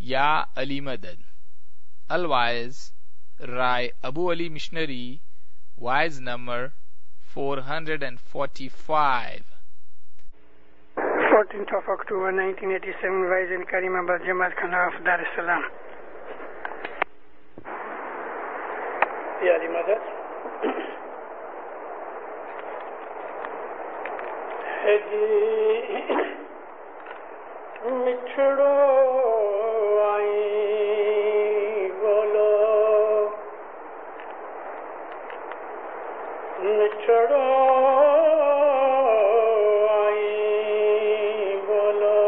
یا علی مدد. الوائز Rai Abu Ali missionary, wise number 445. 14th of October 1987, Wise in Karimabad, Jamaat Khana of Dar es Salaam. Ya Ali Madad. ہے جی مٹھڑو آئی بولو مٹھڑو آئی بولو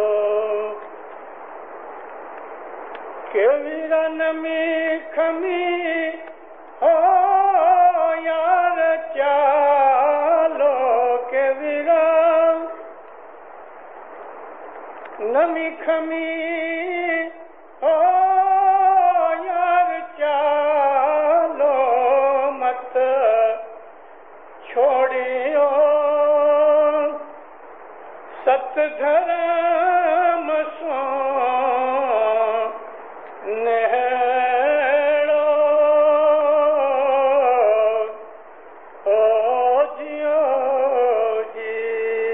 کہ ویرا نمی کھمی ہو یار چالو کہ ویرا نمی کھمی ہو یار چالو مت چھوڑیو ست دھرم سو نہڑو او جیو جی.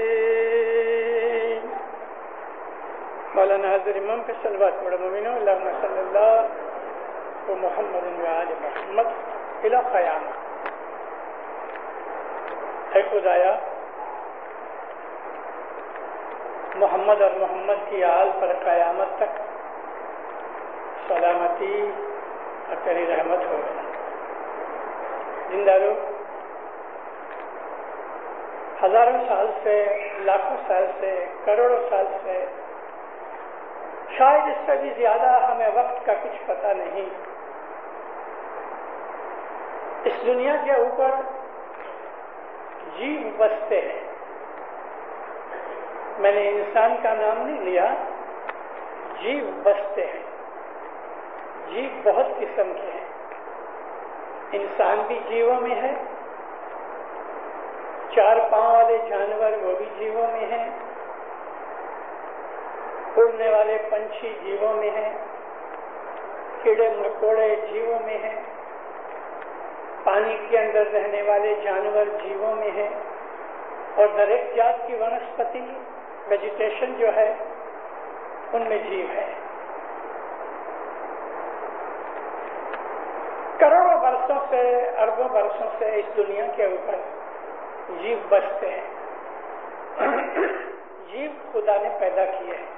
مولانا حضرت امام کا صلوات پڑھو مومنو. اللہم صلی اللہ و محمد و آل محمد الی قیامت. اے خدایا محمد اور محمد کی آل پر قیامت تک سلامتی اور تیری رحمت ہو. زندہ رہو. ہزاروں سال سے, لاکھوں سال سے, کروڑوں سال سے, شاید اس سے بھی زیادہ ہمیں وقت کا کچھ پتہ نہیں, اس دنیا کے اوپر جیو بستے ہیں. میں نے انسان کا نام نہیں لیا, جیو بستے ہیں. جیو بہت قسم کے ہیں. انسان بھی جیووں میں ہے, 4 پاؤں والے جانور وہ بھی جیووں میں ہیں, اڑنے والے پنچھی جیووں میں ہیں, کیڑے مکوڑے جیووں میں ہیں, پانی کے اندر رہنے والے جانور جیووں میں ہیں, اور ہر ایک جات کی ونسپتی ویجیٹیشن جو ہے ان میں جیو ہے. کروڑوں برسوں سے, اربوں برسوں سے اس دنیا کے اوپر جیو بستے ہیں. جیو خدا نے پیدا کیے ہیں.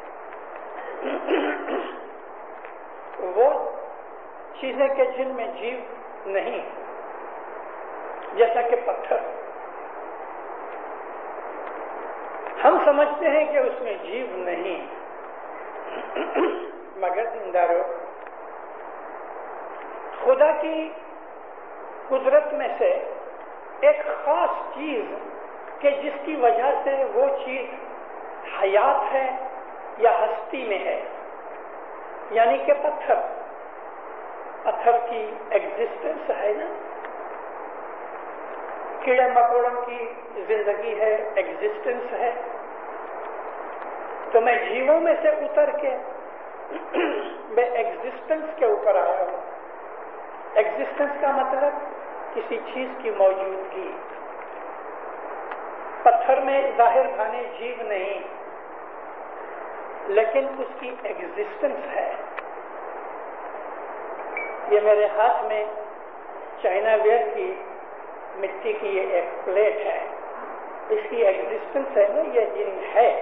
وہ چیزیں کہ جن میں جیو نہیں, جیسا کہ پتھر. ہم سمجھتے ہیں کہ اس میں جیو نہیں, مگر زندہ رہو. خدا کی قدرت میں سے ایک خاص چیز کہ جس کی وجہ سے وہ چیز حیات ہے یا ہستی میں ہے, یعنی کہ پتھر. پتھر کی ایگزسٹنس ہے نا, کیڑے مکوڑوں کی زندگی ہے, ایگزسٹنس ہے. تو میں جیووں میں سے اتر کے میں ایگزسٹنس کے اوپر آیا ہوں. ایگزسٹنس کا مطلب کسی چیز کی موجودگی. پتھر میں ظاہر بھانے جیو نہیں, لیکن اس کی ایگزسٹنس ہے. یہ میرے ہاتھ میں چائنا ویئر کی مٹی کی یہ ایک پلیٹ ہے, اس کی ایگزسٹنس ہے نا, یہ جن ہے.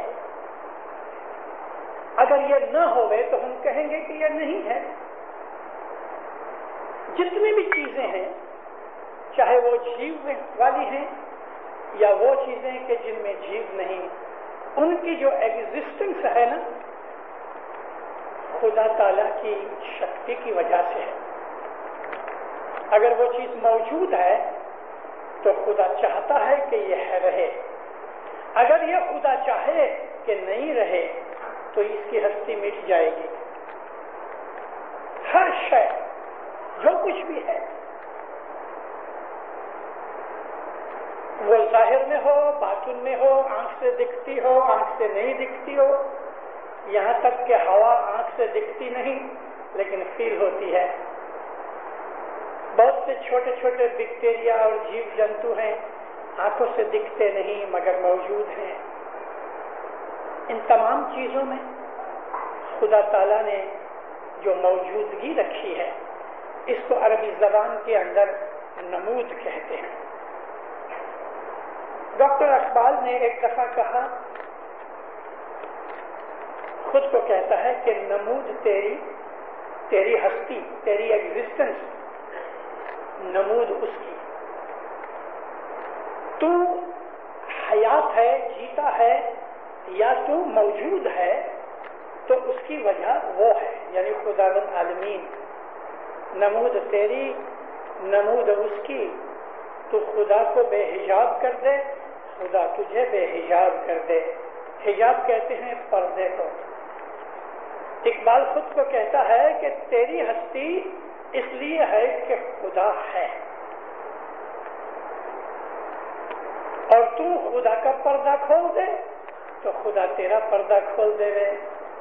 اگر یہ نہ ہوئے تو ہم کہیں گے کہ یہ نہیں ہے. جتنی بھی چیزیں ہیں, چاہے وہ جیو والی ہیں یا وہ چیزیں کہ جن میں جیو نہیں, ان کی جو ایگزسٹنس ہے نا, خدا تعالیٰ کی شکتی کی وجہ سے ہے. اگر وہ چیز موجود ہے تو خدا چاہتا ہے کہ یہ رہے. اگر یہ خدا چاہے کہ نہیں رہے تو اس کی ہستی مٹ جائے گی. ہر شے جو کچھ بھی ہے, وہ ظاہر میں ہو, باطن میں ہو, آنکھ سے دکھتی ہو, آنکھ سے نہیں دکھتی ہو, یہاں تک کہ ہوا آنکھ سے دکھتی نہیں لیکن فیل ہوتی ہے. بہت سے چھوٹے چھوٹے بیکٹیریا اور جیو جنتو ہیں، آنکھوں سے دکھتے نہیں مگر موجود ہیں. ان تمام چیزوں میں خدا تعالیٰ نے جو موجودگی رکھی ہے اس کو عربی زبان کے اندر نمود کہتے ہیں. ڈاکٹر اقبال نے ایک دفعہ کہا، خود کو کہتا ہے کہ نمود تیری ہستی، تیری ایگزسٹنس نمود اس کی. تو حیات ہے، جیتا ہے یا تو موجود ہے تو اس کی وجہ وہ ہے، یعنی خداوند عالمین. نمود تیری، نمود اس کی. تو خدا کو بے حجاب کر دے، خدا تجھے بے حجاب کر دے. حجاب کہتے ہیں پردے کو. اقبال خود کو کہتا ہے کہ تیری ہستی اس لیے ہے کہ خدا ہے، اور تو خدا کا پردہ کھول دے تو خدا تیرا پردہ کھول دے رہے.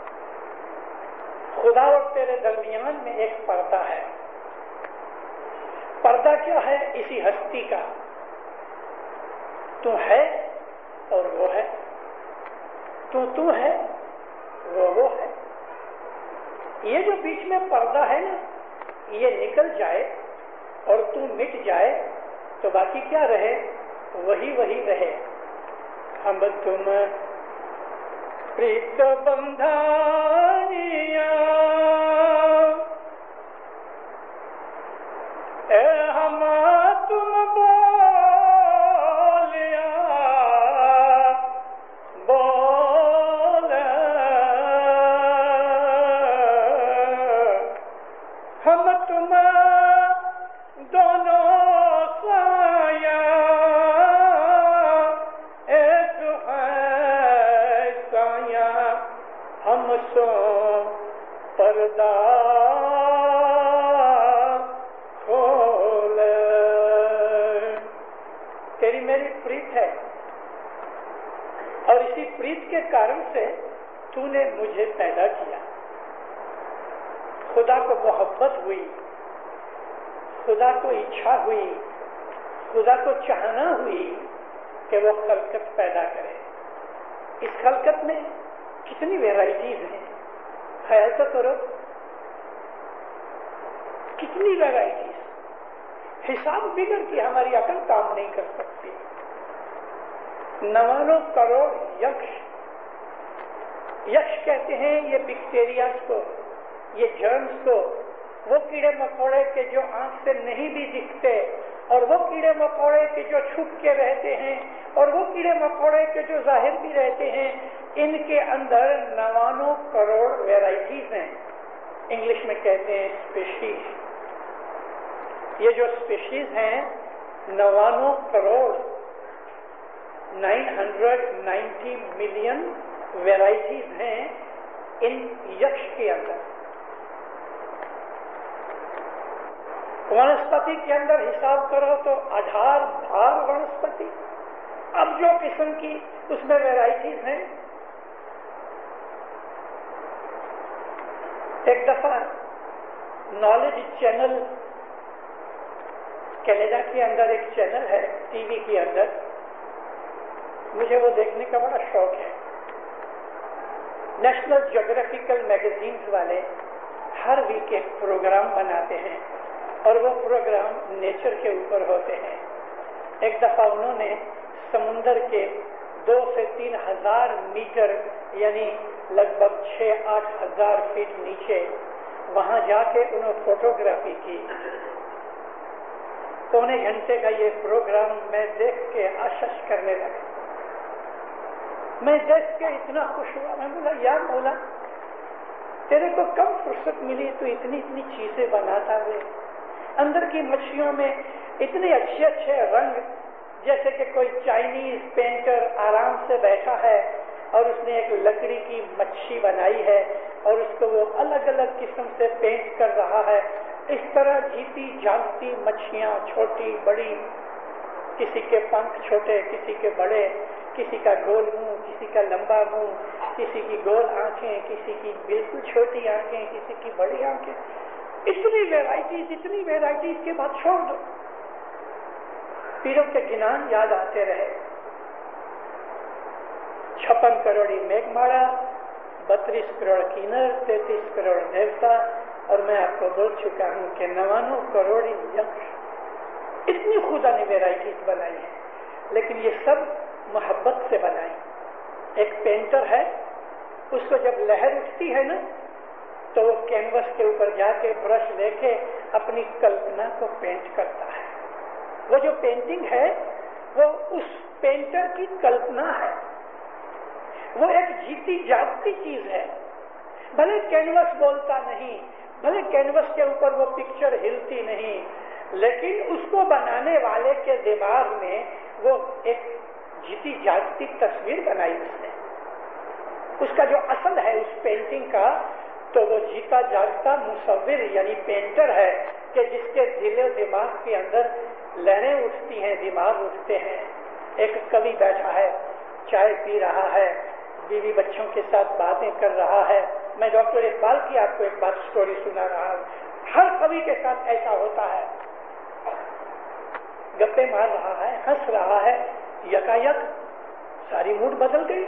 خدا اور تیرے درمیان میں ایک پردہ ہے. پردہ کیا ہے؟ اسی ہستی کا. تو ہے اور وہ ہے، تو ہے وہ ہے. یہ جو بیچ میں پردہ ہے نا، یہ نکل جائے اور تو مٹ جائے تو باقی کیا رہے؟ وہی رہے. ہم تم پریت بندھانیا، اے ہم تم بولیا بول، ہم تم دونوں سایہ ایک ہے سایہ، ہم سو پردہ کھول. تیری میری پریت ہے اور اسی پریت کے کارن سے تو نے مجھے پیدا کیا. خدا کو محبت ہوئی، خدا کو اچھا ہوئی، خدا کو چاہنا ہوئی کہ وہ خلقت پیدا کرے. اس خلقت میں کتنی ویرائٹیز ہیں، خیال تو کرو، کتنی ویرائٹیز. حساب بگڑ کی ہماری عقل کام نہیں کر سکتی. 99 کروڑ یکش کہتے ہیں یہ بیکٹیریاز کو، یہ جرمز کو. وہ کیڑے مکوڑے کے جو آنکھ سے نہیں بھی دکھتے، اور وہ کیڑے مکوڑے کے جو چھپ کے رہتے ہیں، اور وہ کیڑے مکوڑے کے جو ظاہر بھی رہتے ہیں، ان کے اندر 99 کروڑ ویرائٹیز ہیں. انگلش میں کہتے ہیں اسپیشیز. یہ جو اسپیشیز ہیں 99 کروڑ 990 ملین ویرائٹیز ہیں ان یکش کے اندر. ونسپتی کے اندر حساب کرو تو 18 ونسپتی. اب جو قسم کی اس میں ویرائٹیز ہیں. ایک دفعہ نالج چینل، کینیڈا کے اندر ایک چینل ہے ٹی وی کے اندر، مجھے وہ دیکھنے کا بڑا شوق ہے. نیشنل جیوگرافیکل میگزینز والے ہر ویک ایک پروگرام بناتے ہیں اور وہ پروگرام نیچر کے اوپر ہوتے ہیں. ایک دفعہ انہوں نے سمندر کے 2 سے 3 ہزار میٹر یعنی لگ بھگ 6-8 ہزار فیٹ نیچے وہاں جا کے انہوں فوٹوگرافی کی. 3 گھنٹے کا یہ پروگرام میں دیکھ کے آشش کرنے لگا. میں دیکھ کے اتنا خوش ہوا. میں بولا یا مولا تیرے کو کم فرصت ملی تو اتنی چیزیں بناتا ہوئے. اندر کی مچھلیوں میں اتنے اچھے رنگ، جیسے کہ کوئی چائنیز پینٹر آرام سے بیٹھا ہے اور اس نے ایک لکڑی کی مچھی بنائی ہے اور اس کو وہ الگ الگ قسم سے پینٹ کر رہا ہے. اس طرح جیتی جاگتی مچھلیاں چھوٹی بڑی کسی کے پنکھ چھوٹے، کسی کے بڑے، کسی کا گول منہ، کسی کا لمبا منہ، کسی کی گول آنکھیں، کسی کی بالکل چھوٹی آنکھیں، کسی کی بڑی آنکھیں. اتنی ویرائٹیز کے بعد چھوڑ دو. پیروں کے گنان یاد آتے رہے. 56 کروڑی میگھ ماڑا، 32 کروڑ کینر، 33 کروڑ دیوتا، اور میں آپ کو بول چکا ہوں کہ 99 کروڑی یکش. اتنی خدا نے ویرائٹیز بنائی ہے، لیکن یہ سب محبت سے بنائی. ایک پینٹر ہے، اس کو جب لہر اٹھتی ہے نا تو وہ کینوس کے اوپر جا کے برش لے کے اپنی کلپنا کو پینٹ کرتا ہے. وہ جو پینٹنگ ہے وہ اس پینٹر کی کلپنا ہے، وہ ایک جیتی جاگتی چیز ہے. بھلے کینوس بولتا نہیں، بھلے کینوس کے اوپر وہ پکچر ہلتی نہیں، لیکن اس کو بنانے والے کے دماغ میں وہ ایک جیتی جاگتی تصویر بنائی اس نے. اس کا جو اصل ہے اس پینٹنگ کا، تو وہ جیتا جاگتا مصور یعنی پینٹر ہے کہ جس کے دل و دماغ کے اندر لہریں اٹھتی ہیں، دماغ اٹھتے ہیں. ایک کوی بیٹھا ہے، چائے پی رہا ہے، بیوی بچوں کے ساتھ باتیں کر رہا ہے. میں ڈاکٹر اقبال کی آپ کو ایک بات سٹوری سنا رہا ہوں. ہر کوی کے ساتھ ایسا ہوتا ہے، گپے مار رہا ہے، ہنس رہا ہے، یکایک ساری موڈ بدل گئی.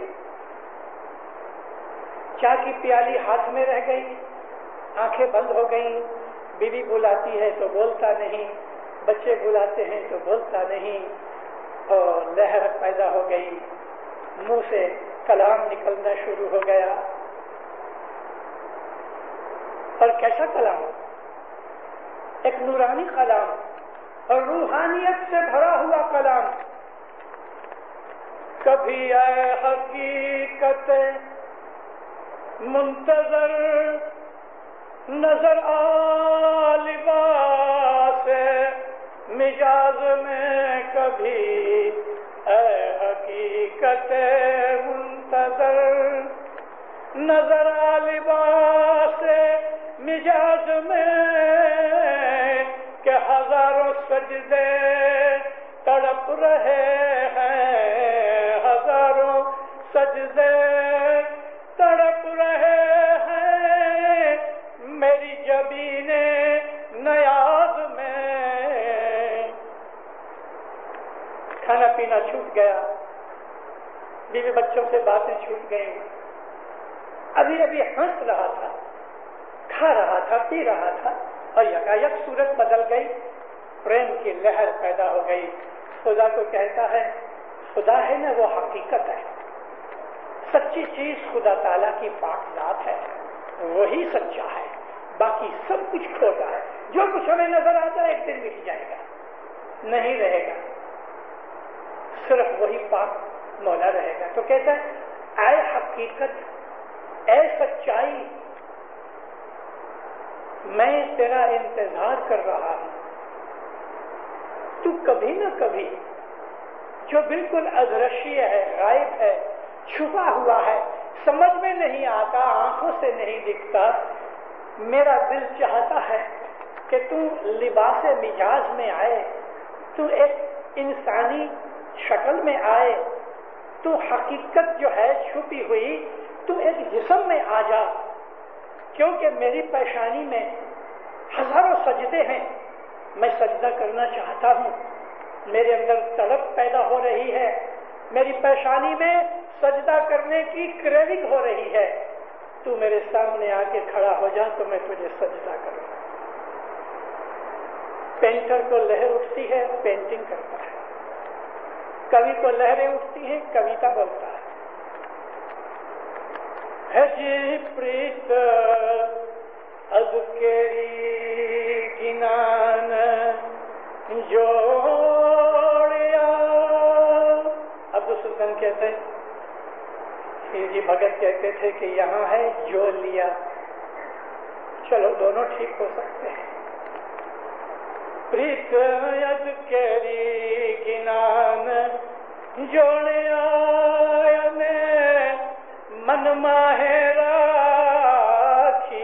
چائے کی پیالی ہاتھ میں رہ گئی، آنکھیں بند ہو گئیں. بیوی بلاتی ہے تو بولتا نہیں، بچے بلاتے ہیں تو بولتا نہیں، اور لہر پیدا ہو گئی. منہ سے کلام نکلنا شروع ہو گیا. اور کیسا کلام؟ ایک نورانی کلام اور روحانیت سے بھرا ہوا کلام. کبھی اے حقیقت منتظر نظر آ لباس مجاز میں، کبھی اے حقیقت منتظر نظر آ لباس مجاز میں، کہ ہزاروں سجدے تڑپ رہے ہیں، ہزاروں سجدے تڑپ رہے ہیں میری جبین نیاز میں. کھانا پینا چھوٹ گیا، بیوی بچوں سے باتیں چھوٹ گئیں. ابھی ابھی ہنس رہا تھا، کھا رہا تھا، پی رہا تھا، اور یکایک صورت بدل گئی. پریم کی لہر پیدا ہو گئی. خدا کو کہتا ہے، خدا ہے نا وہ حقیقت ہے، سچی چیز خدا تعالیٰ کی پاک ذات ہے، وہی سچا ہے، باقی سب کچھ کھوٹا ہے. جو کچھ ہمیں نظر آتا ہے ایک دن مٹ جائے گا، نہیں رہے گا، صرف وہی پاک مولا رہے گا. تو کہتا ہے اے حقیقت، اے سچائی، میں تیرا انتظار کر رہا ہوں. تو کبھی نہ کبھی جو بالکل ادرشیہ ہے، غائب ہے، چھپا ہوا ہے، سمجھ میں نہیں آتا، آنکھوں سے نہیں دکھتا، میرا دل چاہتا ہے کہ تو لباس مجاز میں آئے، تو ایک انسانی شکل میں آئے، تو حقیقت جو ہے چھپی ہوئی، تو ایک جسم میں آ جا. کیونکہ میری پیشانی میں ہزاروں سجدے ہیں، میں سجدہ کرنا چاہتا ہوں، میرے اندر طلب پیدا ہو رہی ہے، میری پیشانی میں سجدہ کرنے کی کریونگ ہو رہی ہے. تو میرے سامنے آ کے کھڑا ہو جا تو میں تجھے سجدہ کروں. پینٹر کو لہر اٹھتی ہے، پینٹنگ کرتا ہے. کوی کو لہریں اٹھتی ہیں، کویتا بولتا ہے. ہے جی پریت از کیری گنان جوڑیا. عبد السلطان کہتے ہیں، جی بھگت کہتے تھے کہ یہاں ہے جو لیا. چلو دونوں ٹھیک ہو سکتے ہیں. پریت از کیری گنان جوڑیا نے من ماہے راکھی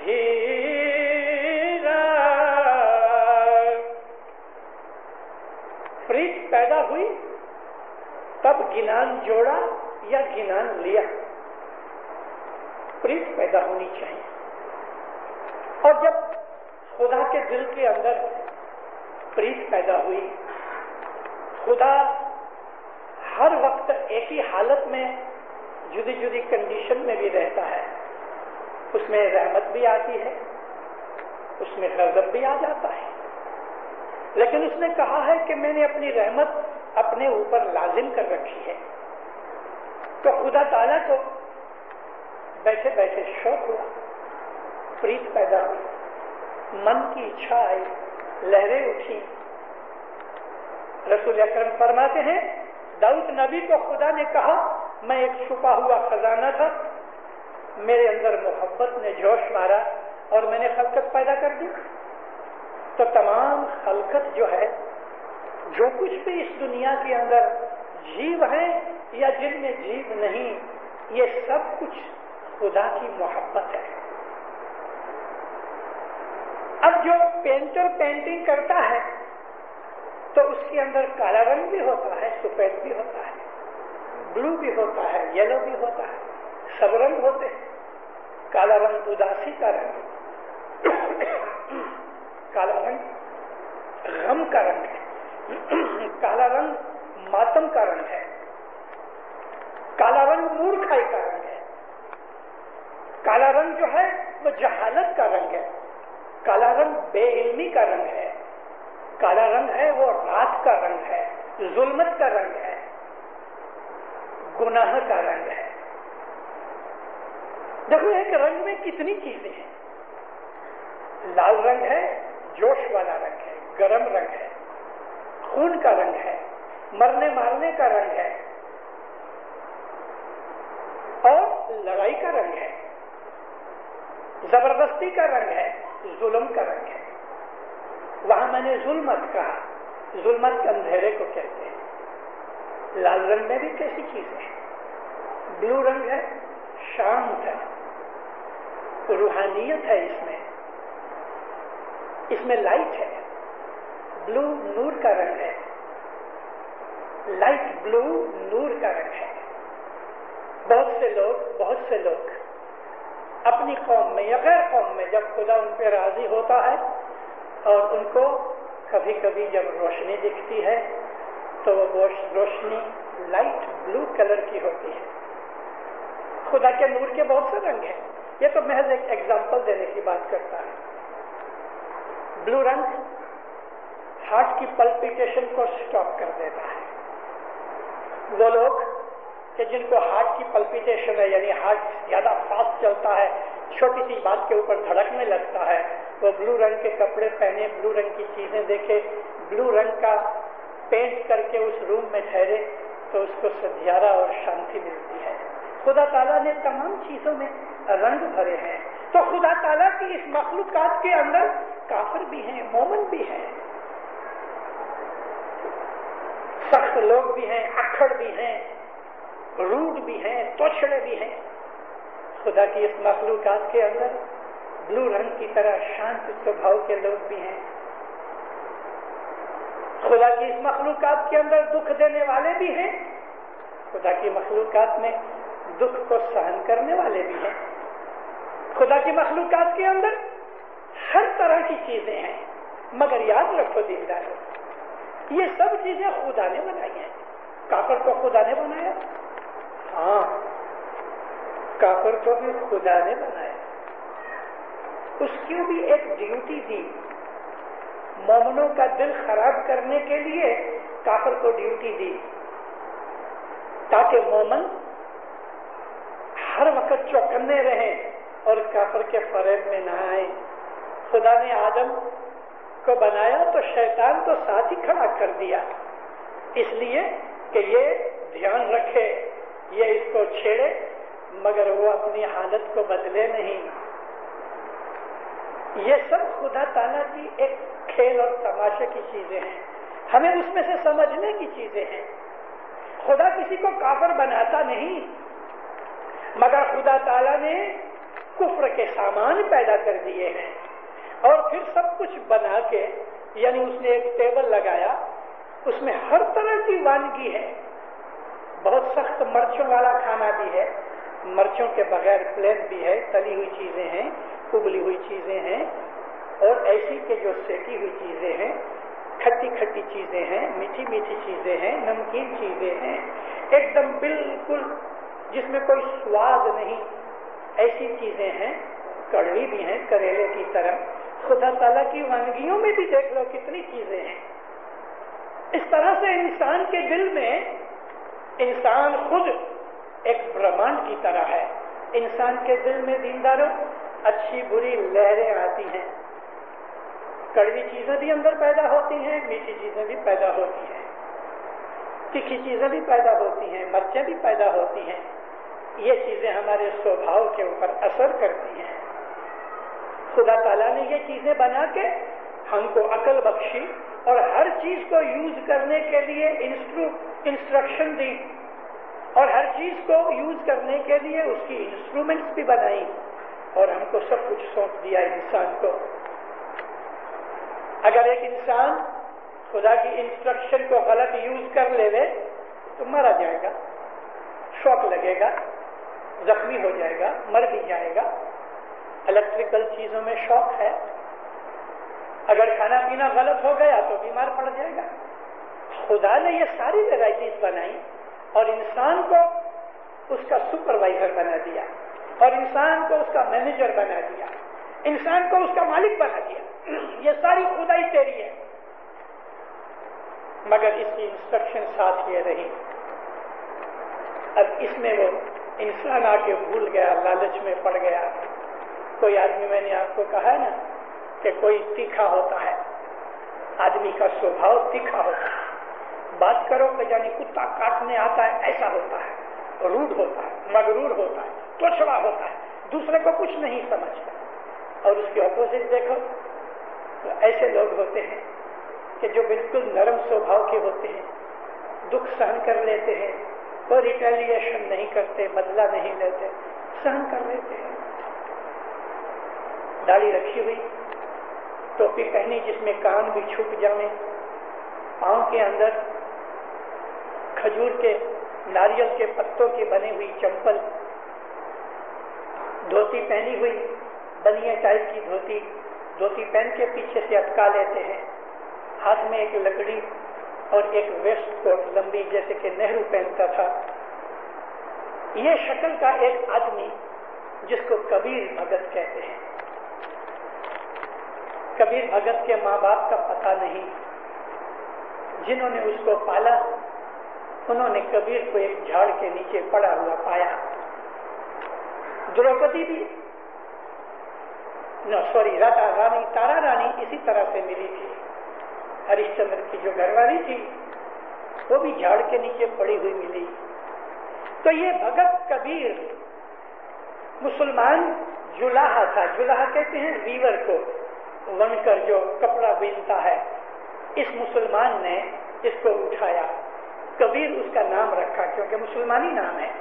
دھیرا. गिनान जोड़ा या गिनान लिया, प्रीत पैदा होनी चाहिए। और जब खुदा के दिल के अंदर प्रीत पैदा हुई, खुदा हर वक्त एक ही हालत में जुदी जुदी कंडीशन में भी रहता है। उसमें रहमत भी आती है, उसमें गज़ब भी आ जाता है, लेकिन उसने कहा है कि मैंने अपनी रहमत अपने ऊपर लाजिम कर रखी है। तो खुदा ताला को बैठे बैठे शौक हुआ, प्रीत पैदा हुई, मन की इच्छा आई, लहरें उठी। रसूल अकरम फरमाते हैं, दाऊद नबी को खुदा ने कहा, मैं एक छुपा हुआ खजाना था, मेरे अंदर मोहब्बत ने जोश मारा और मैंने खलकत पैदा कर दी। तो तमाम खलकत जो है, जो कुछ भी इस दुनिया के अंदर जीव है या जिनमें जीव नहीं, ये सब कुछ खुदा की मोहब्बत है। अब जो पेंटर पेंटिंग करता है तो उसके अंदर काला रंग भी होता है, सफेद भी होता है, ब्लू भी होता है, येलो भी होता है, सब रंग होते हैं। काला रंग उदासी का रंग, काला रंग गम का रंग है, काला रंग मातम का रंग है, काला रंग मूर्खाई का रंग है, काला रंग जो है वो जहालत का रंग है, काला रंग बेइल्मी का रंग है, काला रंग है वो रात का रंग है, जुल्मत का रंग है, गुनाह का रंग है। देखो एक रंग में कितनी चीजें हैं। लाल रंग है, जोश वाला रंग है, गरम रंग है, खून का रंग है, मरने मारने का रंग है, और लड़ाई का रंग है, जबरदस्ती का रंग है, जुल्म का रंग है। वहां मैंने जुल्मत कहा, जुल्मत अंधेरे को कहते हैं। लाल रंग में भी कैसी चीजें हैं। ब्लू रंग है, शांत है, रूहानियत है, इसमें लाइट है। ब्लू नूर का रंग है, लाइट ब्लू नूर का रंग है। बहुत से लोग अपनी कौम में या गैर कौम में जब खुदा उन पर राजी होता है और उनको कभी कभी जब रोशनी दिखती है तो वो रोशनी लाइट ब्लू कलर की होती है। खुदा के नूर के बहुत से रंग हैं। ये तो महज एक एग्जाम्पल देने की बात करता है। ब्लू रंग हार्ट की पल्पिटेशन को स्टॉप कर देता है। वो लोग कि जिनको हार्ट की पल्पिटेशन है, यानी हार्ट ज्यादा फास्ट चलता है, छोटी सी बात के ऊपर धड़कने लगता है, वो ब्लू रंग के कपड़े पहने, ब्लू रंग की चीजें देखे, ब्लू रंग का पेंट करके उस रूम में ठहरे तो उसको सधियारा और शांति मिलती है। खुदा ताला ने तमाम चीजों में रंग भरे हैं। तो खुदा ताला की इस मखलूकात के अंदर काफिर भी हैं, मोमिन भी हैं, सख्त लोग भी हैं, अक्खड़ भी हैं, रूड भी हैं, तोछड़े भी हैं। खुदा की इस मखलूकात के अंदर ब्लू रंग की तरह शांत स्वभाव के लोग भी हैं। खुदा की इस मखलूकात के अंदर दुख देने वाले भी हैं। खुदा की मखलूकात में दुख को सहन करने वाले भी हैं। खुदा की मखलूकात के अंदर हर तरह की चीजें हैं। मगर याद रखो दीनदारों, ये सब चीजें खुदा ने बनाई हैं। काफिर को खुदा ने बनाया, हाँ, काफिर को भी खुदा ने बनाया। उसकी भी एक ड्यूटी दी। मोमिनों का दिल खराब करने के लिए काफिर को ड्यूटी दी, ताकि मोमिन हर वक्त चौकन्ने रहें और काफिर के फरेब में ना आए। खुदा ने आदम को बनाया तो शैतान को साथ ही खड़ा कर दिया, इसलिए कि ये ध्यान रखे, ये इसको छेड़े, मगर वो अपनी हालत को बदले नहीं। ये सब खुदा ताला की एक खेल और तमाशे की चीजें हैं, हमें उसमें से समझने की चीजें हैं। खुदा किसी को काफिर बनाता नहीं, मगर खुदा ताला ने कुफ्र के सामान पैदा कर दिए हैं और फिर सब कुछ बना के, यानी उसने एक टेबल लगाया, उसमें हर तरह की वानगी है, بہت سخت مرچوں والا کھانا بھی ہے، مرچوں کے بغیر پلین بھی ہے، تلی ہوئی چیزیں ہیں، ابلی ہوئی چیزیں ہیں، اور ایسی کہ جو سیکی ہوئی چیزیں ہیں، کھٹی کھٹی چیزیں ہیں، میٹھی میٹھی چیزیں ہیں، نمکین چیزیں ہیں، ایک دم بالکل جس میں کوئی سواد نہیں، ایسی چیزیں ہیں، کڑوی بھی ہیں کریلے کی طرح۔ خدا تعالیٰ کی وانگیوں میں بھی دیکھ لو کتنی چیزیں ہیں۔ اس طرح سے انسان کے دل میں انسان خود ایک برہمانڈ کی طرح ہے۔ انسان کے دل میں دینداروں اچھی بری لہریں آتی ہیں، کڑوی چیزیں بھی اندر پیدا ہوتی ہیں، میٹھی چیزیں بھی پیدا ہوتی ہیں، تیکھی چیزیں بھی پیدا ہوتی ہیں، مرچیں بھی پیدا ہوتی ہیں۔ یہ چیزیں ہمارے سوبھاؤ کے اوپر اثر کرتی ہیں۔ خدا تعالیٰ نے یہ چیزیں بنا کے ہم کو عقل بخشی اور ہر چیز کو یوز کرنے کے لیے انسٹرکشن دی، اور ہر چیز کو یوز کرنے کے لیے اس کی انسٹرومنٹس بھی بنائی، اور ہم کو سب کچھ سونپ دیا انسان کو۔ اگر ایک انسان خدا کی انسٹرکشن کو غلط یوز کر لے تو مارا جائے گا، شوق لگے گا، زخمی ہو جائے گا، مر بھی جائے گا۔ الیکٹریکل چیزوں میں شوق ہے، اگر کھانا پینا غلط ہو گیا تو بیمار پڑ جائے گا۔ خدا نے یہ ساری ویرائٹیز بنائی اور انسان کو اس کا سپروائزر بنا دیا، اور انسان کو اس کا مینیجر بنا دیا، انسان کو اس کا مالک بنا دیا۔ یہ ساری خدائی تیری ہے، مگر اس کی انسٹرکشن ساتھ یہ رہی۔ اب اس میں وہ انسان آ کے بھول گیا، لالچ میں پڑ گیا۔ کوئی آدمی، میں نے آپ کو کہا نا کہ کوئی تیکھا ہوتا ہے، آدمی کا سوبھاؤ تیکھا ہوتا ہے، بات کرو کہ جانی کتا کاٹنے آتا ہے ایسا ہوتا ہے، روڈ ہوتا ہے، مغرور ہوتا ہے، توچھڑا ہوتا ہے، دوسرے کو کچھ نہیں سمجھتا۔ اور اس کے اپوزٹ دیکھو تو ایسے لوگ ہوتے ہیں کہ جو بالکل نرم سوبھاؤ کے ہوتے ہیں، دکھ سہن کر لیتے ہیں، کوئی ریٹیلیشن نہیں کرتے، بدلہ نہیں لیتے، سہن کر لیتے ہیں۔ داڑھی رکھی ہوئی، ٹوپی پہنی جس میں کان بھی چھپ جائیں، پاؤں کے اندر کھجور کے ناریل کے پتوں کی بنی ہوئی چمپل، دھوتی پہنی ہوئی، بنیے ٹائپ کی دھوتی، دھوتی پہن کے پیچھے سے اٹکا لیتے ہیں، ہاتھ میں ایک لکڑی اور ایک ویسٹ کوٹ لمبی جیسے کہ نہرو پہنتا تھا۔ یہ شکل کا ایک آدمی جس کو کبیر بھگت کہتے ہیں۔ کبیر بھگت کے ماں باپ کا پتہ نہیں، جنہوں نے اس کو پالا انہوں نے کبیر کو ایک جھاڑ کے نیچے پڑا ہوا پایا۔ دروپدی بھی تارا رانی اسی طرح سے ملی تھی۔ ہریش چندر کی جو گھر والی تھی وہ بھی جھاڑ کے نیچے پڑی ہوئی ملی۔ تو یہ بھگت کبیر مسلمان جلاحہ تھا۔ جلاحہ کہتے ہیں ویور کو، ونکر جو کپڑا بنتا ہے۔ اس مسلمان نے اس کو اٹھایا، کبیر اس کا نام رکھا کیونکہ مسلمانی نام ہے۔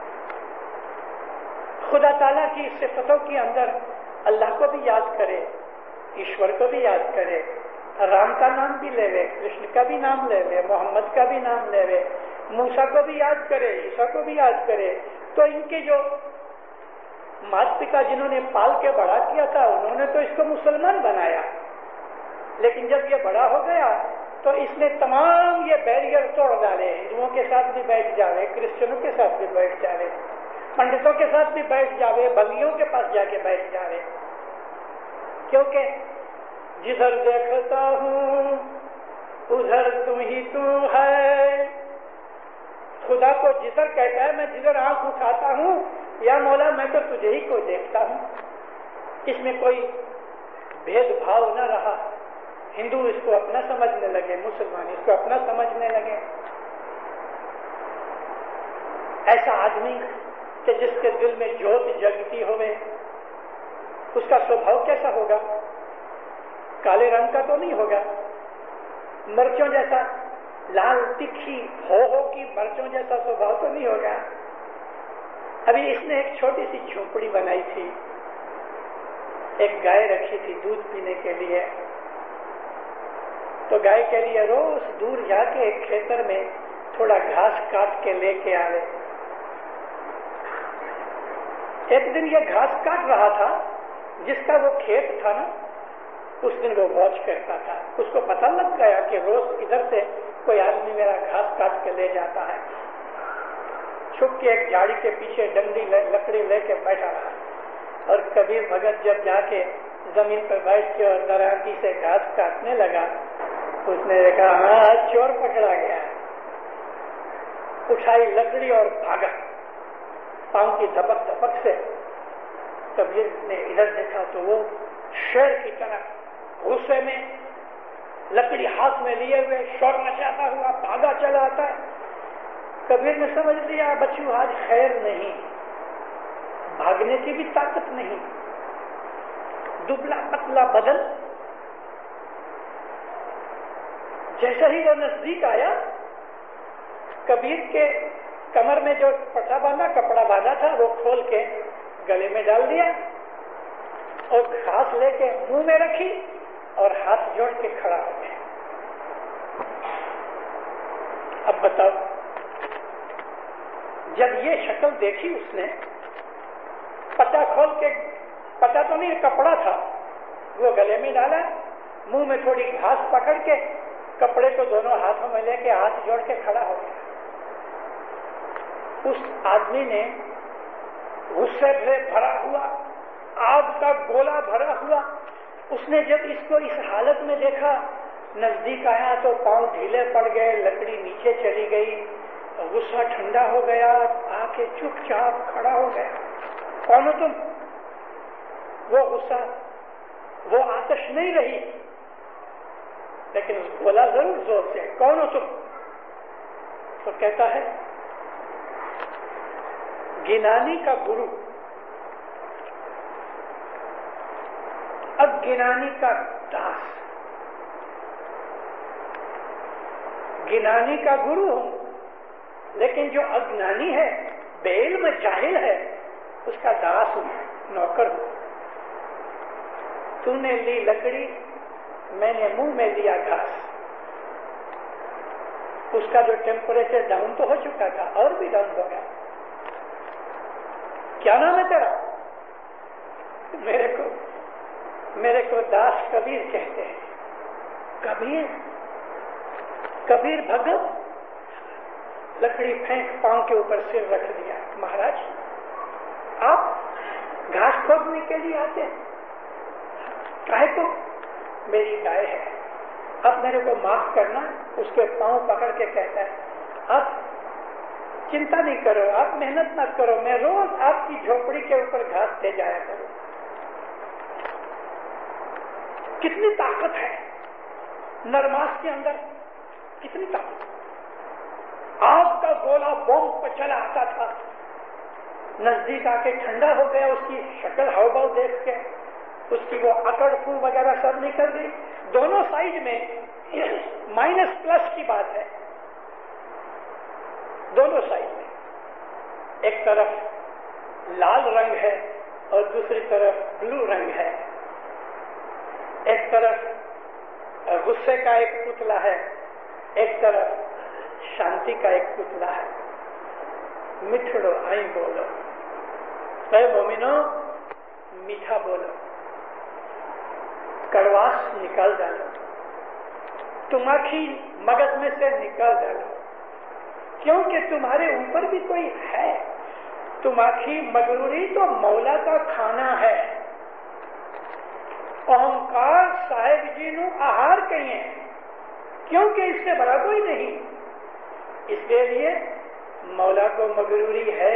خدا تعالیٰ کی صفتوں کے اندر اللہ کو بھی یاد کرے، ایشور کو بھی یاد کرے، رام کا نام بھی لے لے، کرشن کا بھی نام لے لے، محمد کا بھی نام لے لے، موسیٰ کو بھی یاد کرے، عیسیٰ کو بھی یاد کرے، تو ان کے جو مات پتا جنہوں نے پال کے بڑا کیا تھا انہوں نے تو اس کو مسلمان بنایا، لیکن جب یہ بڑا ہو گیا تو اس نے تمام یہ بیریئر توڑ ڈالے، ہندوؤں کے ساتھ بھی بیٹھ جاوے، کرسچنوں کے ساتھ بھی بیٹھ جاوے، پنڈتوں کے ساتھ بھی بیٹھ جاوے، بلیوں کے پاس جا کے بیٹھ جاوے، کیونکہ جدھر دیکھتا ہوں ادھر تم ہی تو ہے۔ خدا کو جدھر کہتا ہے، میں جدھر آنکھ اٹھاتا ہوں یا مولا میں تو تجھے ہی کو دیکھتا ہوں۔ اس میں کوئی بھید بھاؤ نہ رہا، ہندو اس کو اپنا سمجھنے لگے، مسلمان اس کو اپنا سمجھنے لگے۔ ایسا آدمی کہ جس کے دل میں جوت جگتی ہوئے، اس کا سوبھاؤ کیسا ہوگا؟ کالے رنگ کا تو نہیں ہوگا، مرچوں جیسا لال تکھی ہو کی مرچوں جیسا سوبھاؤ تو نہیں ہوگا۔ ابھی اس نے ایک چھوٹی سی جھونپڑی بنائی تھی، ایک گائے رکھی تھی دودھ پینے کے لیے، تو گائے کے لیے روز دور جا کے ایک کھیتر میں تھوڑا گھاس کاٹ کے لے کے آئے. ایک دن یہ گھاس کاٹ رہا تھا، جس کا وہ کھیت تھا نا، اس دن وہ واچ کرتا تھا. اس کو پتہ لگ گیا کہ روز ادھر سے کوئی آدمی میرا گھاس کاٹ کے لے جاتا ہے. چھپ کے ایک جھاڑی کے پیچھے ڈنڈی لکڑی لے کے بیٹھا رہا. اور کبیر بھگت جب جا کے زمین پر بیٹھ کے اور درانتی سے گھاس کاٹنے لگا، اس نے دیکھا ہاں چور پکڑا گیا. اٹھائی لکڑی اور بھاگا پاؤں کی دھپک دھپک سے. کبیر نے ادھر دیکھا تو وہ شیر کی طرح غصے میں لکڑی ہاتھ میں لیے ہوئے شور مچاتا ہوا بھاگا چلا آتا ہے. کبیر نے سمجھ لیا بچوں آج خیر نہیں، بھاگنے کی بھی طاقت نہیں. دبلا پتلا بدن. جیسا ہی وہ نزدیک آیا، کبیر کے کمر میں جو پٹا باندھا کپڑا باندھا تھا وہ کھول کے گلے میں ڈال دیا اور گھاس لے کے منہ میں رکھی اور ہاتھ جوڑ کے کھڑا ہو گیا. اب بتاؤ، جب یہ شکل دیکھی اس نے، پٹا کھول کے، پٹا تو نہیں کپڑا تھا، وہ گلے میں ڈالا، منہ میں تھوڑی گھاس پکڑ کے کپڑے کو دونوں ہاتھوں میں لے کے ہاتھ جوڑ کے کھڑا ہو گیا. اس آدمی نے غصے سے بھرا ہوا، آگ کا گولا بھرا ہوا، اس نے جب اس کو اس حالت میں دیکھا، نزدیک آیا تو پاؤں ڈھیلے پڑ گئے، لکڑی نیچے چلی گئی، غصہ ٹھنڈا ہو گیا، آ کے چپ چاپ کھڑا ہو گیا. کون ہو تم؟ وہ غصہ، وہ آتش نہیں رہی، لیکن بولا ضرور زور سے، کون ہو تم؟ تو کہتا ہے گنانی کا گرو، اگنانی کا داس. گنانی کا گرو ہوں، لیکن جو اگنانی ہے، بے علم جاہل ہے، اس کا داس ہوں، نوکر ہوں. تو نے لی لکڑی، میں نے منہ میں لیا گھاس. اس کا جو ٹیمپریچر ڈاؤن تو ہو چکا تھا اور بھی ڈاؤن ہو گیا. کیا نام ہے تیرا؟ میرے کو داس کبیر کہتے ہیں. کبیر بھگت لکڑی پھینک پاؤں کے اوپر سر رکھ دیا. مہاراج آپ گھاس کھودنے کے لیے آتے ہیں؟ کاہے کو؟ میری گائے ہے، اب میرے کو معاف کرنا. اس کے پاؤں پکڑ کے کہتا ہے آپ چنتا نہیں کرو، آپ محنت نہ کرو، میں روز آپ کی جھوپڑی کے اوپر گھاس دے جایا کروں. کتنی طاقت ہے نرماس کے اندر، کتنی طاقت. آگ کا گولا بوم پہ چلا آتا تھا، نزدیک آ کے ٹھنڈا ہو گیا. اس کی شکل ہاؤ بھاؤ دیکھ کے اس کی وہ اکڑ خون وغیرہ سب نکل گئی. دونوں سائڈ میں مائنس پلس کی بات ہے. دونوں سائڈ میں ایک طرف لال رنگ ہے اور دوسری طرف بلو رنگ ہے. ایک طرف غصے کا ایک پتلا ہے، ایک طرف شانتی کا ایک پتلا ہے. مٹھڑو آئیں بولو، اے مومنو میٹھا بولو، کڑواس نکال ڈالو، تماخی مغز میں سے نکال ڈالو، کیونکہ تمہارے اوپر بھی کوئی ہے. تماخی مغروری تو مولا کا کھانا ہے. اہنکار صاحب جی نو آہار کہیے، کیونکہ اس سے بڑا کوئی نہیں. اس کے لیے مولا کو مغروری ہے،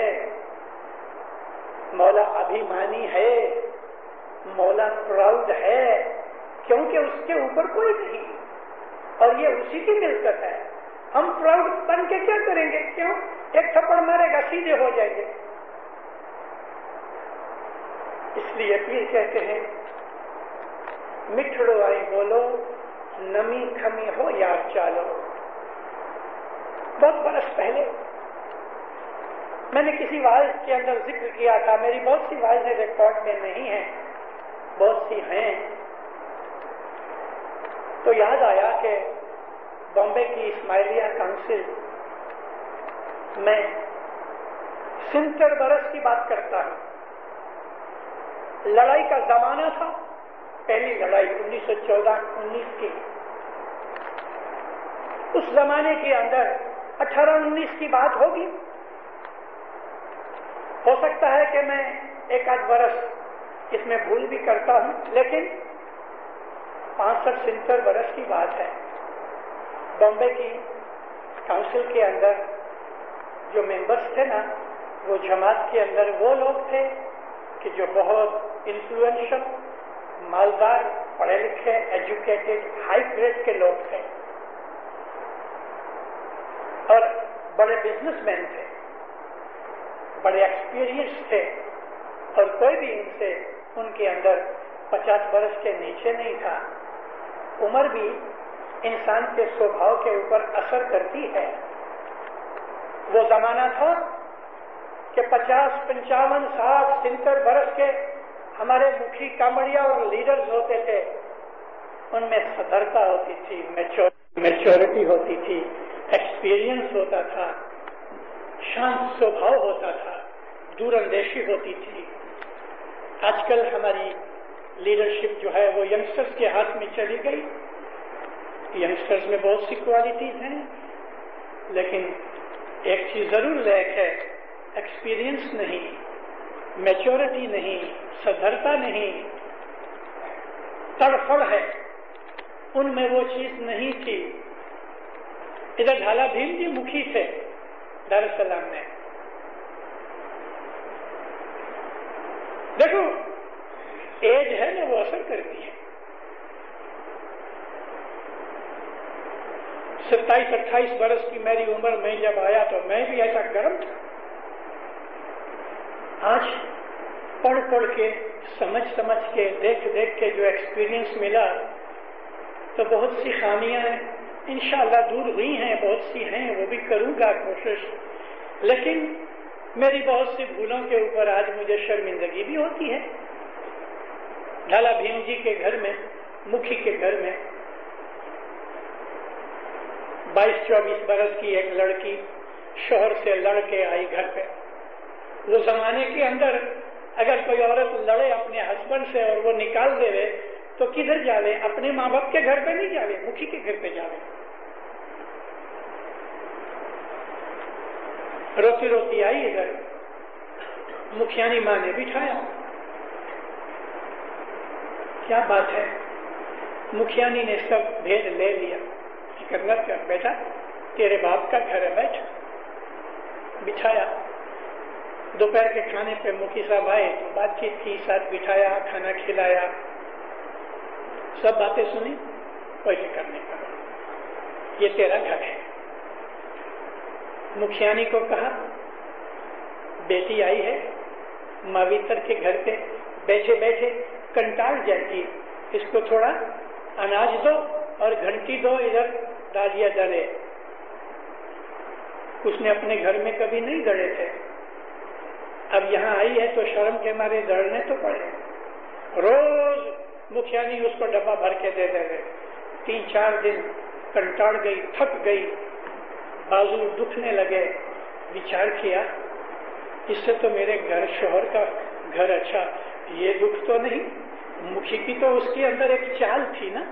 مولا ابھیمانی ہے، مولا پراؤڈ ہے، کیونکہ اس کے اوپر کوئی نہیں اور یہ اسی کی ملکت ہے. ہم پراؤڈ بن کے کیا کریں گے؟ کیوں؟ ایک تھپڑ مارے گا سیدھے ہو جائیں گے. اس لیے پیر کہتے ہیں مٹھڑو آئی بولو، نمی کھمی ہو یاد چالو. بہت برس پہلے میں نے کسی واعظ کے اندر ذکر کیا تھا، میری بہت سی واعظیں ریکارڈ میں نہیں ہیں، بہت سی ہیں. تو یاد آیا کہ بامبے کی اسماعیلیہ کاؤنسل میں 70 برس کی بات کرتا ہوں. لڑائی کا زمانہ تھا، پہلی لڑائی 1914-19 کی. اس زمانے کے اندر 18-19 کی بات ہوگی. ہو سکتا ہے کہ میں ایک آدھ برس اس میں بھول بھی کرتا ہوں، لیکن 65-70 برس کی بات ہے. بامبے کی کاؤنسل کے اندر جو ممبرس تھے نا، وہ جماعت کے اندر وہ لوگ تھے کہ جو بہت انفلوئنشل، مالدار، پڑھے لکھے، ایجوکیٹڈ، ہائی گریڈ کے لوگ تھے اور بڑے بزنس مین تھے، بڑے ایکسپیرئنس تھے، اور کوئی بھی ان سے ان کے اندر 50 برس کے نیچے نہیں تھا. عمر بھی انسان کے سوبھاؤ کے اوپر اثر کرتی ہے. وہ زمانہ تھا کہ 50, 55, 60, 70 برس کے ہمارے مکھی کامڑیا اور لیڈرز ہوتے تھے. ان میں صدرتا ہوتی تھی، میچورٹی ہوتی تھی، ایکسپیرئنس ہوتا تھا، شانت سوبھاؤ ہوتا تھا، دور اندیشی ہوتی تھی. آج کل ہماری لیڈرشپ جو ہے وہ ینگسٹرز کے ہاتھ میں چلی گئی. ینگسٹرز میں بہت سی کوالٹیز ہیں، لیکن ایک چیز ضرور لیک ہے، ایکسپیرئنس نہیں، میچورٹی نہیں، صدرتا نہیں، تڑفڑ ہے. ان میں وہ چیز نہیں تھی. ادھر ڈھالا بھیم جی مکھی تھے دار السلام میں. دیکھو ایج ہے نا، وہ اثر کرتی ہے. 27-28 برس کی میری عمر میں جب آیا تو میں بھی ایسا گرم تھا. آج پڑھ کے، سمجھ کے، دیکھ کے جو ایکسپیرئنس ملا تو بہت سی خامیاں ہیں انشاءاللہ دور ہوئی ہیں، بہت سی ہیں، وہ بھی کروں گا کوشش. لیکن میری بہت سی بھولوں کے اوپر آج مجھے شرمندگی بھی ہوتی ہے. ڈھالا بھیم جی کے گھر میں، مکھی کے گھر میں 22-24 برس کی ایک لڑکی شوہر سے لڑ کے آئی گھر پہ. وہ زمانے کے اندر اگر کوئی عورت لڑے اپنے ہسبینڈ سے اور وہ نکال دے تو کدھر جاوے؟ اپنے ماں باپ کے گھر پہ نہیں جاوے، مکھی کے گھر پہ جاوے. روتی روتی آئی ادھر، مکھیانی ماں نے بٹھایا. کیا بات ہے؟ مکھیانی نے سب بھید لے لیا. کرنا کیا بیٹا، تیرے باپ کا گھر ہے، بیٹھ. بٹھایا. دوپہر کے کھانے پہ مکھی صاحب آئے تو بات چیت کی، ساتھ بٹھایا، کھانا کھلایا، سب باتیں سنی. کوئی فکر نہیں کرو، یہ تیرا گھر ہے. مکھیانی کو کہا بیٹی آئی ہے ماویتر کے گھر پہ، بیٹھے بیٹھے کنٹال جاتی، اس کو تھوڑا اناج دو اور گھنٹی دو، ادھر ڈالیا ڈالے. اس نے اپنے گھر میں کبھی نہیں دڑے تھے، اب یہاں آئی ہے تو شرم کے مارے دڑنے تو پڑے. روز مکھیانی اس کو ڈبہ بھر کے دے دے گئے. 3-4 دن کنٹاڑ گئی، تھک گئی، بازو دکھنے لگے. وچار کیا اس سے تو میرے گھر شوہر کا گھر اچھا، یہ دکھ تو نہیں. مکھی کی تو اس کے اندر ایک چال تھی نا.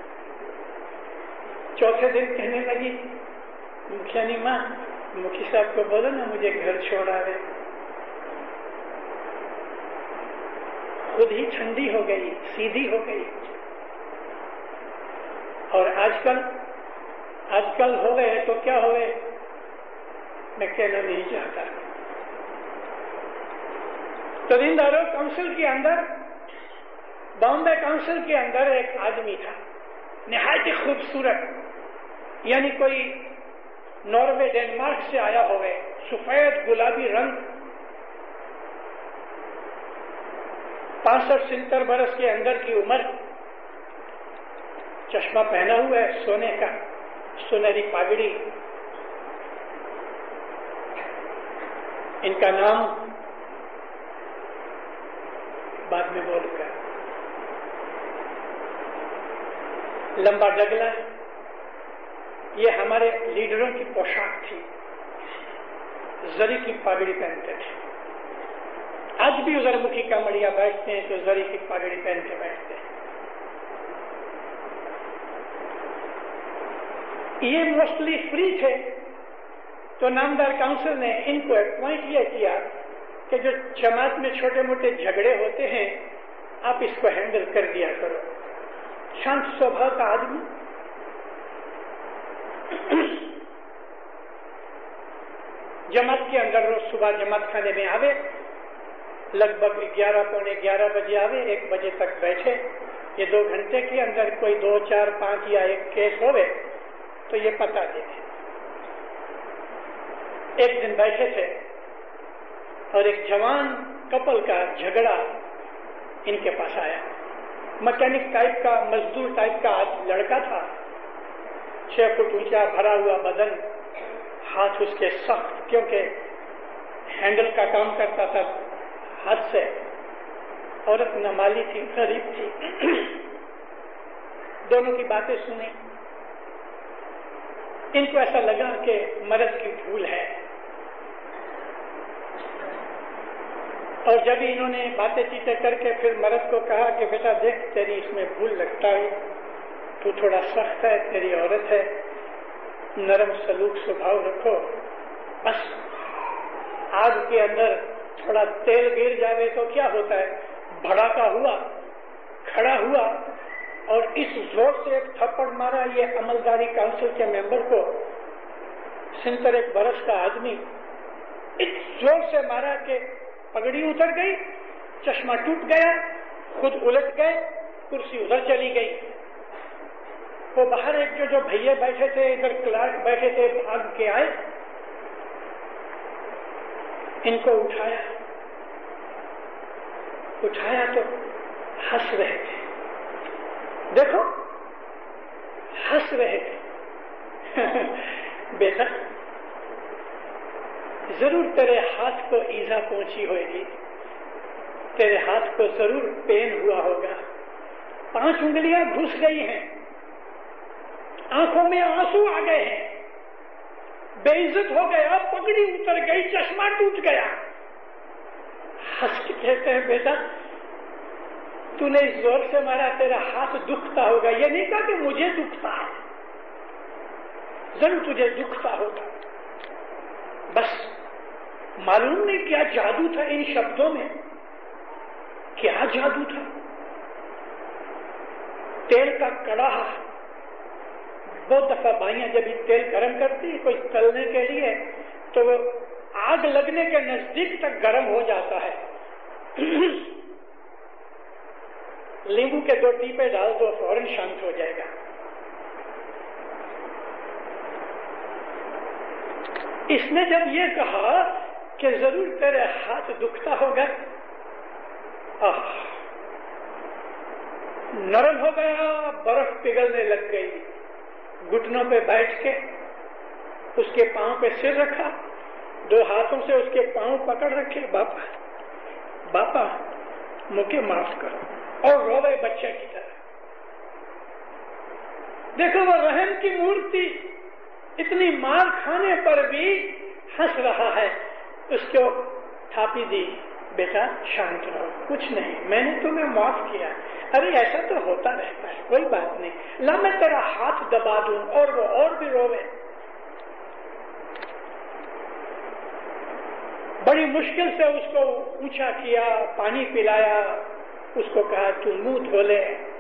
چوتھے دن کہنے لگی مکھیانی ماں، مکھی صاحب کو بولو نا مجھے گھر چھوڑا دے. خود ہی ٹھنڈی ہو گئی، سیدھی ہو گئی. اور آج کل ہو گئے تو کیا ہوئے میں کہنا نہیں چاہتا. تو دینداروں، کاؤنسل کے اندر، بامبے کاؤنسل کے اندر ایک آدمی تھا نہایت خوبصورت، یعنی کوئی ناروے ڈینمارک سے آیا ہوئے، سفید گلابی رنگ، 65-70 برس کے اندر کی عمر، چشمہ پہنا ہوا ہے سونے کا، سنہری پگڑی. ان کا نام بعد میں بول کر، لمبا ڈگلا. یہ ہمارے لیڈروں کی پوشاک تھی. जरी की पगड़ी पहनते थे। आज भी उधर मुखी कामड़िया बैठते हैं तो जरी की पगड़ी पहन के बैठते हैं। ये मोस्टली फ्री थे, तो नामदार काउंसिल ने इनको अपॉइंट यह किया कि जो जमात में छोटे मोटे झगड़े होते हैं आप इसको हैंडल कर दिया करो। शांत स्वभाव का आदमी, जमात के अंदर रोज सुबह जमात खाने में आवे, लगभग 11 पौने 11 बजे आवे, 1 बजे तक बैठे। ये 2 घंटे के अंदर कोई 2, 4, 5 या 1 केस होवे तो ये पता देते। एक दिन बैठे थे और एक जवान कपल का झगड़ा इनके पास आया। मैकेनिक टाइप का, मजदूर टाइप का लड़का था, 6 फुट ऊंचा, भरा हुआ बदन, हाथ उसके सख्त, क्योंकि हैंडल का काम करता था हाथ से। औरत नमाली थी, गरीब थी। दोनों की बातें सुनी, इनको ऐसा लगा कि मर्द की भूल है। और जब इन्होंने बातें चीतें करके फिर मर्द को कहा कि बेटा देख, तेरी इसमें भूल लगता है, तू थोड़ा सख्त है, तेरी औरत है, नरम सलूक स्वभाव रखो। बस आग के अंदर थोड़ा तेल गिर जावे तो क्या होता है, भड़ाका हुआ, खड़ा हुआ और इस जोर से एक थप्पड़ मारा ये अमलदारी काउंसिल के मेंबर को। 70 बरस का आदमी, इस जोर से मारा कि पगड़ी उतर गई, चश्मा टूट गया, खुद उलट गए, कुर्सी उधर चली गई। वो बाहर एक जो भैया बैठे थे, इधर क्लार्क बैठे थे, भाग के आए, इनको उठाया तो हंस रहे थे। देखो, हंस रहे थे। बेटा, जरूर तेरे हाथ को ईजा पहुंची होगी, तेरे हाथ को जरूर पेन हुआ होगा, 5 उंगलियां घुस गई हैं, आंखों में आंसू आ गए हैं, बेइज्जत हो गया, पगड़ी उतर गई, चश्मा टूट गया। हंस के कहते हैं बेटा, तूने इस जोर से मारा, तेरा हाथ दुखता होगा। ये नहीं कहा कि मुझे दुखता है, जरूर तुझे दुखता होगा। बस मालूम नहीं क्या जादू था इन शब्दों में, क्या जादू था। तेल का कड़ाहा, बहुत दफा बाइयां जब तेल गर्म करती है कोई तलने के लिए, तो वो आग लगने के नजदीक तक गर्म हो जाता है। नींबू के 2 टीपे डाल दो, फौरन शांत हो जाएगा। इसने जब ये कहा कि जरूर तेरे हाथ दुखता होगा, नरम हो गया, बर्फ पिघलने लग गई। घुटनों पे बैठ के उसके पांव पे सिर रखा, 2 हाथों से उसके पांव पकड़ रखे, बापा मुझे माफ करो, और रोवे बच्चे की तरह। देखो, वो रहम की मूर्ति इतनी मार खाने पर भी हंस रहा है। उसको थापी दी, बेटा शांत रहो, कुछ नहीं, मैंने तुम्हें माफ किया। अरे ऐसा तो होता रहता है, कोई बात नहीं, ला मैं तेरा हाथ दबा दूं। और वो और भी रोवे। बड़ी मुश्किल से उसको ऊंचा किया, पानी पिलाया, उसको कहा तू मुंह धो ले।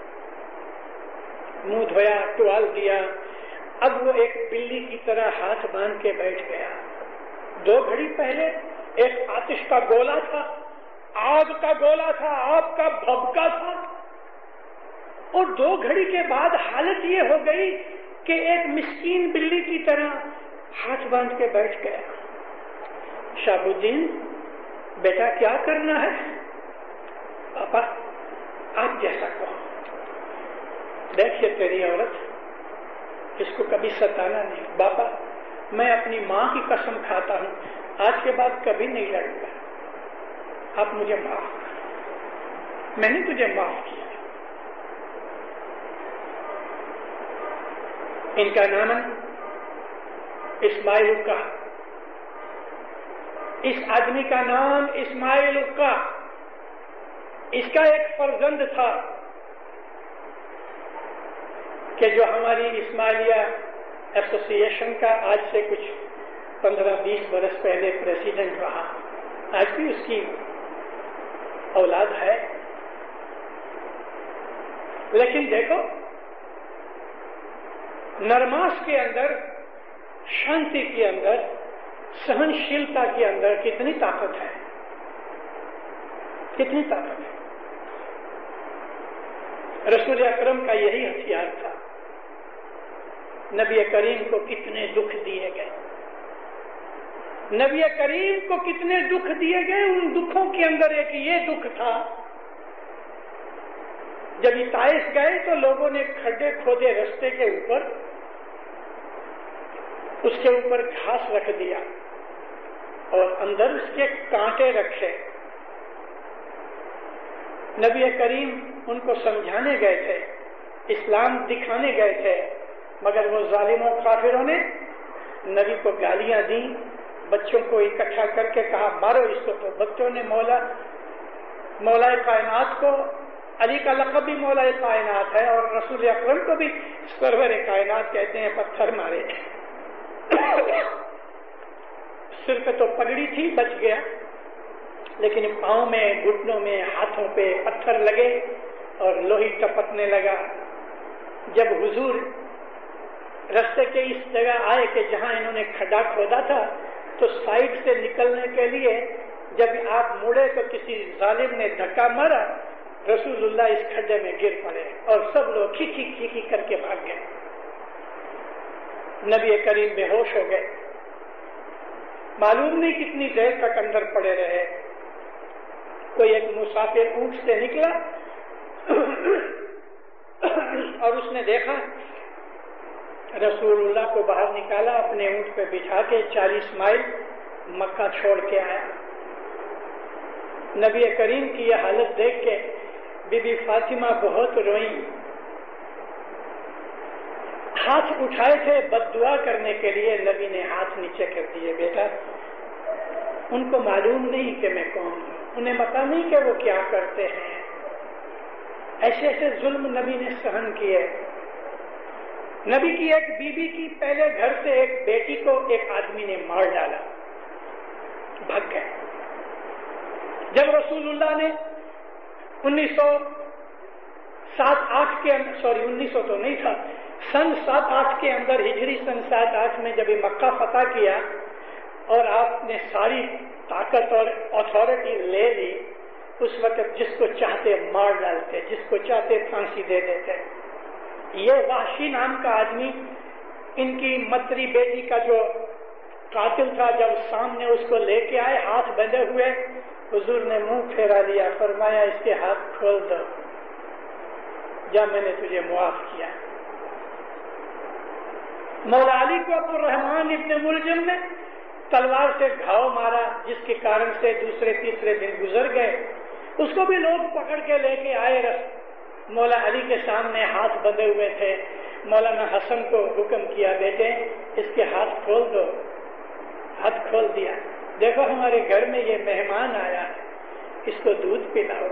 मुंह धोया, टुवाल दिया। अब वो एक बिल्ली की तरह हाथ बांध के बैठ गया। 2 घड़ी पहले एक आतिश का गोला था, आग का गोला था, आग का भभका था, और 2 घड़ी के बाद हालत ये हो गई कि एक मिस्कीन बिल्ली की तरह हाथ बांध के बैठ गया। शाहबुद्दीन, बेटा क्या करना है? पापा आप जैसा कहो। देखिए तेरी औरत, इसको कभी सताना नहीं। बापा मैं अपनी माँ की कसम खाता हूं, आज के बाद कभी नहीं लड़ूंगा। आप मुझे माफ करो, मैंने तुझे माफ किया। इनका नाम इस्माइल का। اس آدمی کا نام اسماعیل کا، اس کا ایک فرزند تھا کہ جو ہماری اسماعیلیہ ایسوسی ایشن کا آج سے کچھ 15-20 برس پہلے پریزیڈنٹ رہا، آج بھی اس کی اولاد ہے. لیکن دیکھو نرماس کے اندر، شانتی کے اندر، سہنشیلتا کے اندر کتنی طاقت ہے، کتنی طاقت ہے. رسول اکرم کا یہی ہتھیار تھا. نبی کریم کو کتنے دکھ دیے گئے، نبی کریم کو کتنے دکھ دیے گئے. ان دکھوں کے اندر ایک یہ دکھ تھا، جب طائف گئے تو لوگوں نے کھڈے کھودے رستے کے اوپر، اس کے اوپر گھاس رکھ دیا اور اندر اس کے کانٹے رکھے. نبی کریم ان کو سمجھانے گئے تھے، اسلام دکھانے گئے تھے، مگر وہ ظالموں کافروں نے نبی کو گالیاں دی. بچوں کو اکٹھا کر کے کہا مارو اس کو. تو بچوں نے مولا کائنات کو، علی کا لقب بھی مولا کائنات ہے اور رسول اکرم کو بھی سرور کائنات کہتے ہیں، پتھر مارے. سر پہ تو پگڑی تھی، بچ گیا، لیکن پاؤں میں، گھٹنوں میں، ہاتھوں پہ پتھر لگے اور لوہی ٹپکنے لگا. جب حضور رستے کے اس جگہ آئے کہ جہاں انہوں نے کھڈا کھودا تھا، تو سائڈ سے نکلنے کے لیے جب آپ مڑے تو کسی ظالم نے دھکا مارا، رسول اللہ اس کھڈے میں گر پڑے اور سب لوگ کھیکی کر کے بھاگ گئے. نبی کریم بے ہوش ہو گئے، معلوم نہیں کتنی دیر تک اندر پڑے رہے. کوئی ایک مسافر اونٹ سے نکلا اور اس نے دیکھا رسول اللہ کو باہر نکالا، اپنے اونٹ پہ بٹھا کے 40 مائل مکہ چھوڑ کے آیا. نبی کریم کی یہ حالت دیکھ کے بی بی فاطمہ بہت روئیں. ہاتھ اٹھائے تھے بد دعا کرنے کے لیے، نبی نے ہاتھ نیچے کر دیے. بیٹا ان کو معلوم نہیں کہ میں کون ہوں، انہیں پتا نہیں کہ وہ کیا کرتے ہیں. ایسے ایسے ظلم نبی نے سہن کیے. نبی کی ایک بیوی کی پہلے گھر سے ایک بیٹی کو ایک آدمی نے مار ڈالا، بھگ گئے. جب رسول اللہ نے 1900 تو نہیں تھا، سن 7-8 کے اندر، ہجری سن 7-8 میں جب مکہ فتح کیا اور آپ نے ساری طاقت اور اتھارٹی لے لی، اس وقت جس کو چاہتے مار ڈالتے، جس کو چاہتے پھانسی دے دیتے. یہ وحشی نام کا آدمی ان کی متری بیٹی کا جو قاتل تھا، جب سامنے اس کو لے کے آئے ہاتھ بندھے ہوئے، حضور نے منہ پھیرا لیا، فرمایا اس کے ہاتھ کھول دو، جا میں نے تجھے معاف کیا. مولا علی کو عبد الرحمن ابن ملجم نے تلوار سے گھاؤ مارا، جس کے کارن سے دوسرے تیسرے دن گزر گئے. اس کو بھی لوگ پکڑ کے لے کے آئے. مولا علی کے سامنے ہاتھ بندھے ہوئے تھے. مولانا حسن کو حکم کیا، بیٹے اس کے ہاتھ کھول دو. ہاتھ کھول دیا. دیکھو ہمارے گھر میں یہ مہمان آیا ہے، اس کو دودھ پلاؤ.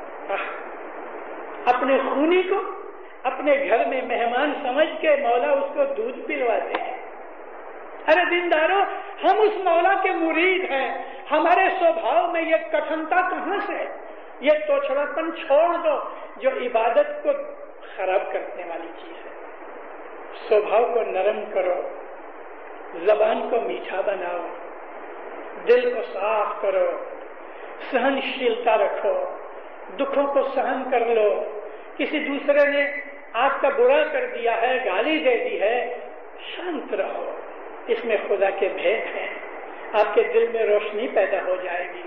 اپنے خونی کو اپنے گھر میں مہمان سمجھ کے مولا اس کو دودھ پلواتے ہیں. ارے دیندارو، ہم اس مولا کے مرید ہیں، ہمارے سوبھاؤ میں یہ کٹھنتا کہاں سے؟ یہ توچھڑاپن چھوڑ دو جو عبادت کو خراب کرنے والی چیز ہے. سوبھاؤ کو نرم کرو، زبان کو میٹھا بناؤ، دل کو صاف کرو، سہنشیلتا رکھو، دکھوں کو سہن کر لو. کسی دوسرے نے آپ کا برا کر دیا ہے، گالی دے دی ہے، شانت رہو. اس میں خدا کے بھید ہیں، آپ کے دل میں روشنی پیدا ہو جائے گی.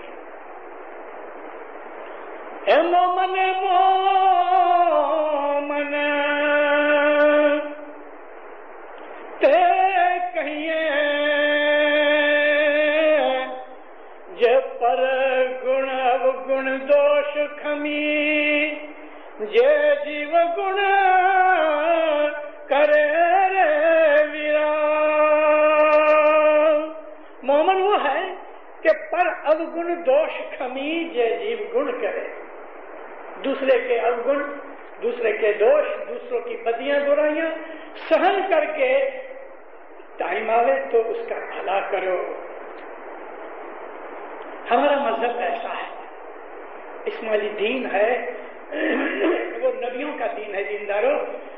اے مومن مومن تے کہیے جے پر گن گن دوش کھمی، جے جیو گن کرے رے ویرا. مومن وہ ہے کہ پر پر अवगुण दोष खमी जय जीव गुण करे। दूसरे के अवगुण, दूसरे के दोष, दूसरों की बदियां बुराइयां सहन करके टाइम आवे तो उसका भला करो। हमारा मजहब ऐसा है, इस्माइली दीन है, वो नबियों का दीन है। दीनदारों,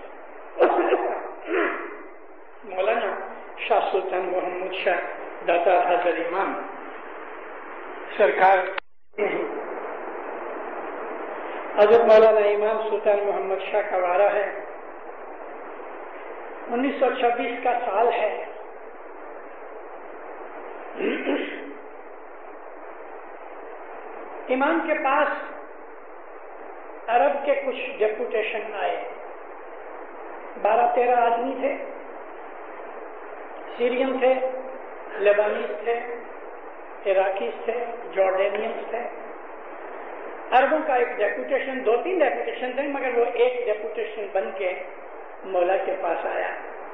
मौलाना शाह सुल्तान मोहम्मद शाह दाता हजर इमाम सरकार, हजरत मौलाना इमाम सुल्तान मोहम्मद शाह का वारा है। 1926 का साल है। इमाम के पास अरब के कुछ डेपुटेशन आए, 12-13 आदमी थे। सीरियन थे, लेबानीज थे, इराकीज थे, जॉर्डेनियंस थे। अरबों का एक डेपुटेशन, 2-3 डेपुटेशन थे, मगर वो एक डेपुटेशन बन के मौला के पास आया।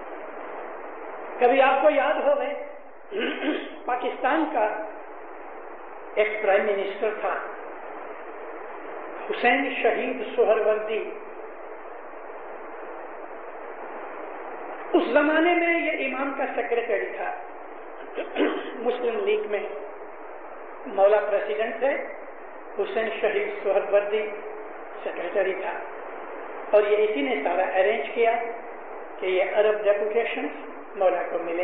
कभी आपको याद हो गए, पाकिस्तान का एक प्राइम मिनिस्टर था हुसैन शहीद सोहरवर्दी। उस जमाने में ये इमाम का सेक्रेटरी था। मुस्लिम लीग में मौला प्रेसिडेंट थे, हुसैन शहीद सोहरवर्दी सेक्रेटरी था। और ये इसी ने सारा अरेंज किया कि ये अरब डेपुटेशन मौला को मिले।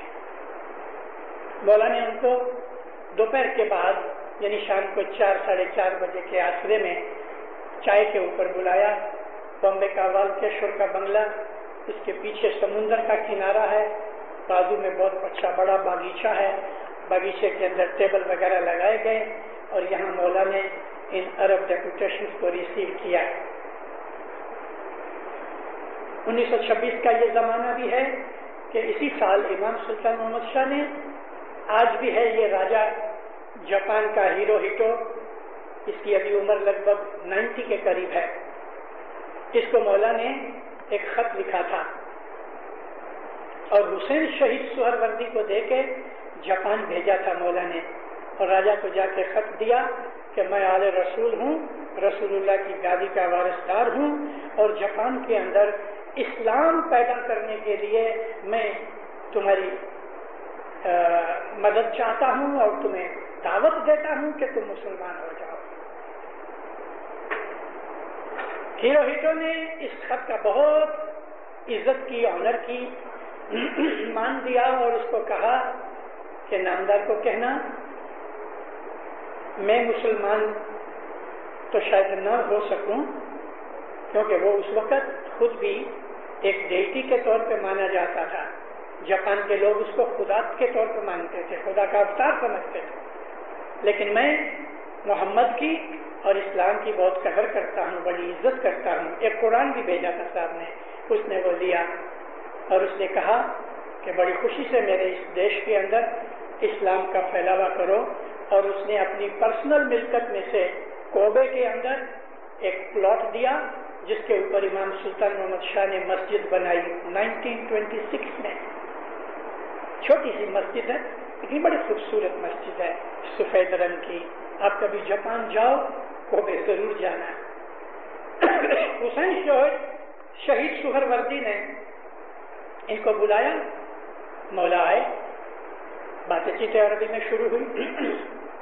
मौला ने उनको दोपहर के बाद यानी शाम को 4-4:30 बजे के आसरे में चाय के ऊपर बुलाया। बॉम्बे का वालकेश्वर का बंगला, उसके पीछे समुंदर का किनारा है, बाजू में बहुत अच्छा बड़ा बागीचा है। बागीचे के अंदर टेबल वगैरह लगाए गए और यहाँ मौला ने इन अरब डेपुटेशन को रिसीव किया। 1926 का ये जमाना भी है कि इसी साल इमाम सुल्तान मोहम्मद शाह ने, आज भी है ये राजा जापान का हिरोहितो, इसकी अभी उम्र लगभग 90 के करीब है। इसको मौला ने एक खत लिखा था और हुसैन शहीद सोहरवर्दी को देके जापान भेजा था मौला ने। और राजा को जाके खत दिया कि मैं आले रसूल हूँ, रसूलुल्लाह की गादी का वारिसदार हूँ और जापान के अंदर इस्लाम पैदा करने के लिए मैं तुम्हारी मदद चाहता हूँ और तुम्हें दावत देता हूँ कि तुम मुसलमान हो जाओ। हिरोहितो ने इस खत का बहुत इज्जत की, ऑनर की, मान दिया और उसको कहा कि नामदार को कहना मैं मुसलमान तो शायद न हो सकूं, क्योंकि वो उस वक्त खुद भी एक देवती के तौर पे माना जाता था। जापान के लोग उसको खुदा के तौर पे मानते थे, खुदा का अवतार समझते थे। लेकिन मैं मोहम्मद की और इस्लाम की बहुत कदर करता हूँ, बड़ी इज्जत करता हूँ। एक कुरान भी भेजा था साहब ने, उसने वो लिया और उसने कहा कि बड़ी खुशी से मेरे इस देश के अंदर इस्लाम का फैलावा करो। और उसने अपनी पर्सनल मिल्कत में से कोबे के अंदर एक प्लॉट दिया जिसके ऊपर इमाम सुल्तान मोहम्मद शाह ने मस्जिद बनाई 1926 में। छोटी सी मस्जिद है, इतनी बड़ी खूबसूरत मस्जिद है, सफेद रंग की। आप कभी जापान जाओ, कोबे जरूर जाना। हुसैन शहीद सोहरवर्दी ने इनको बुलाया, मौला आए, बातचीत अरबी में शुरू हुई।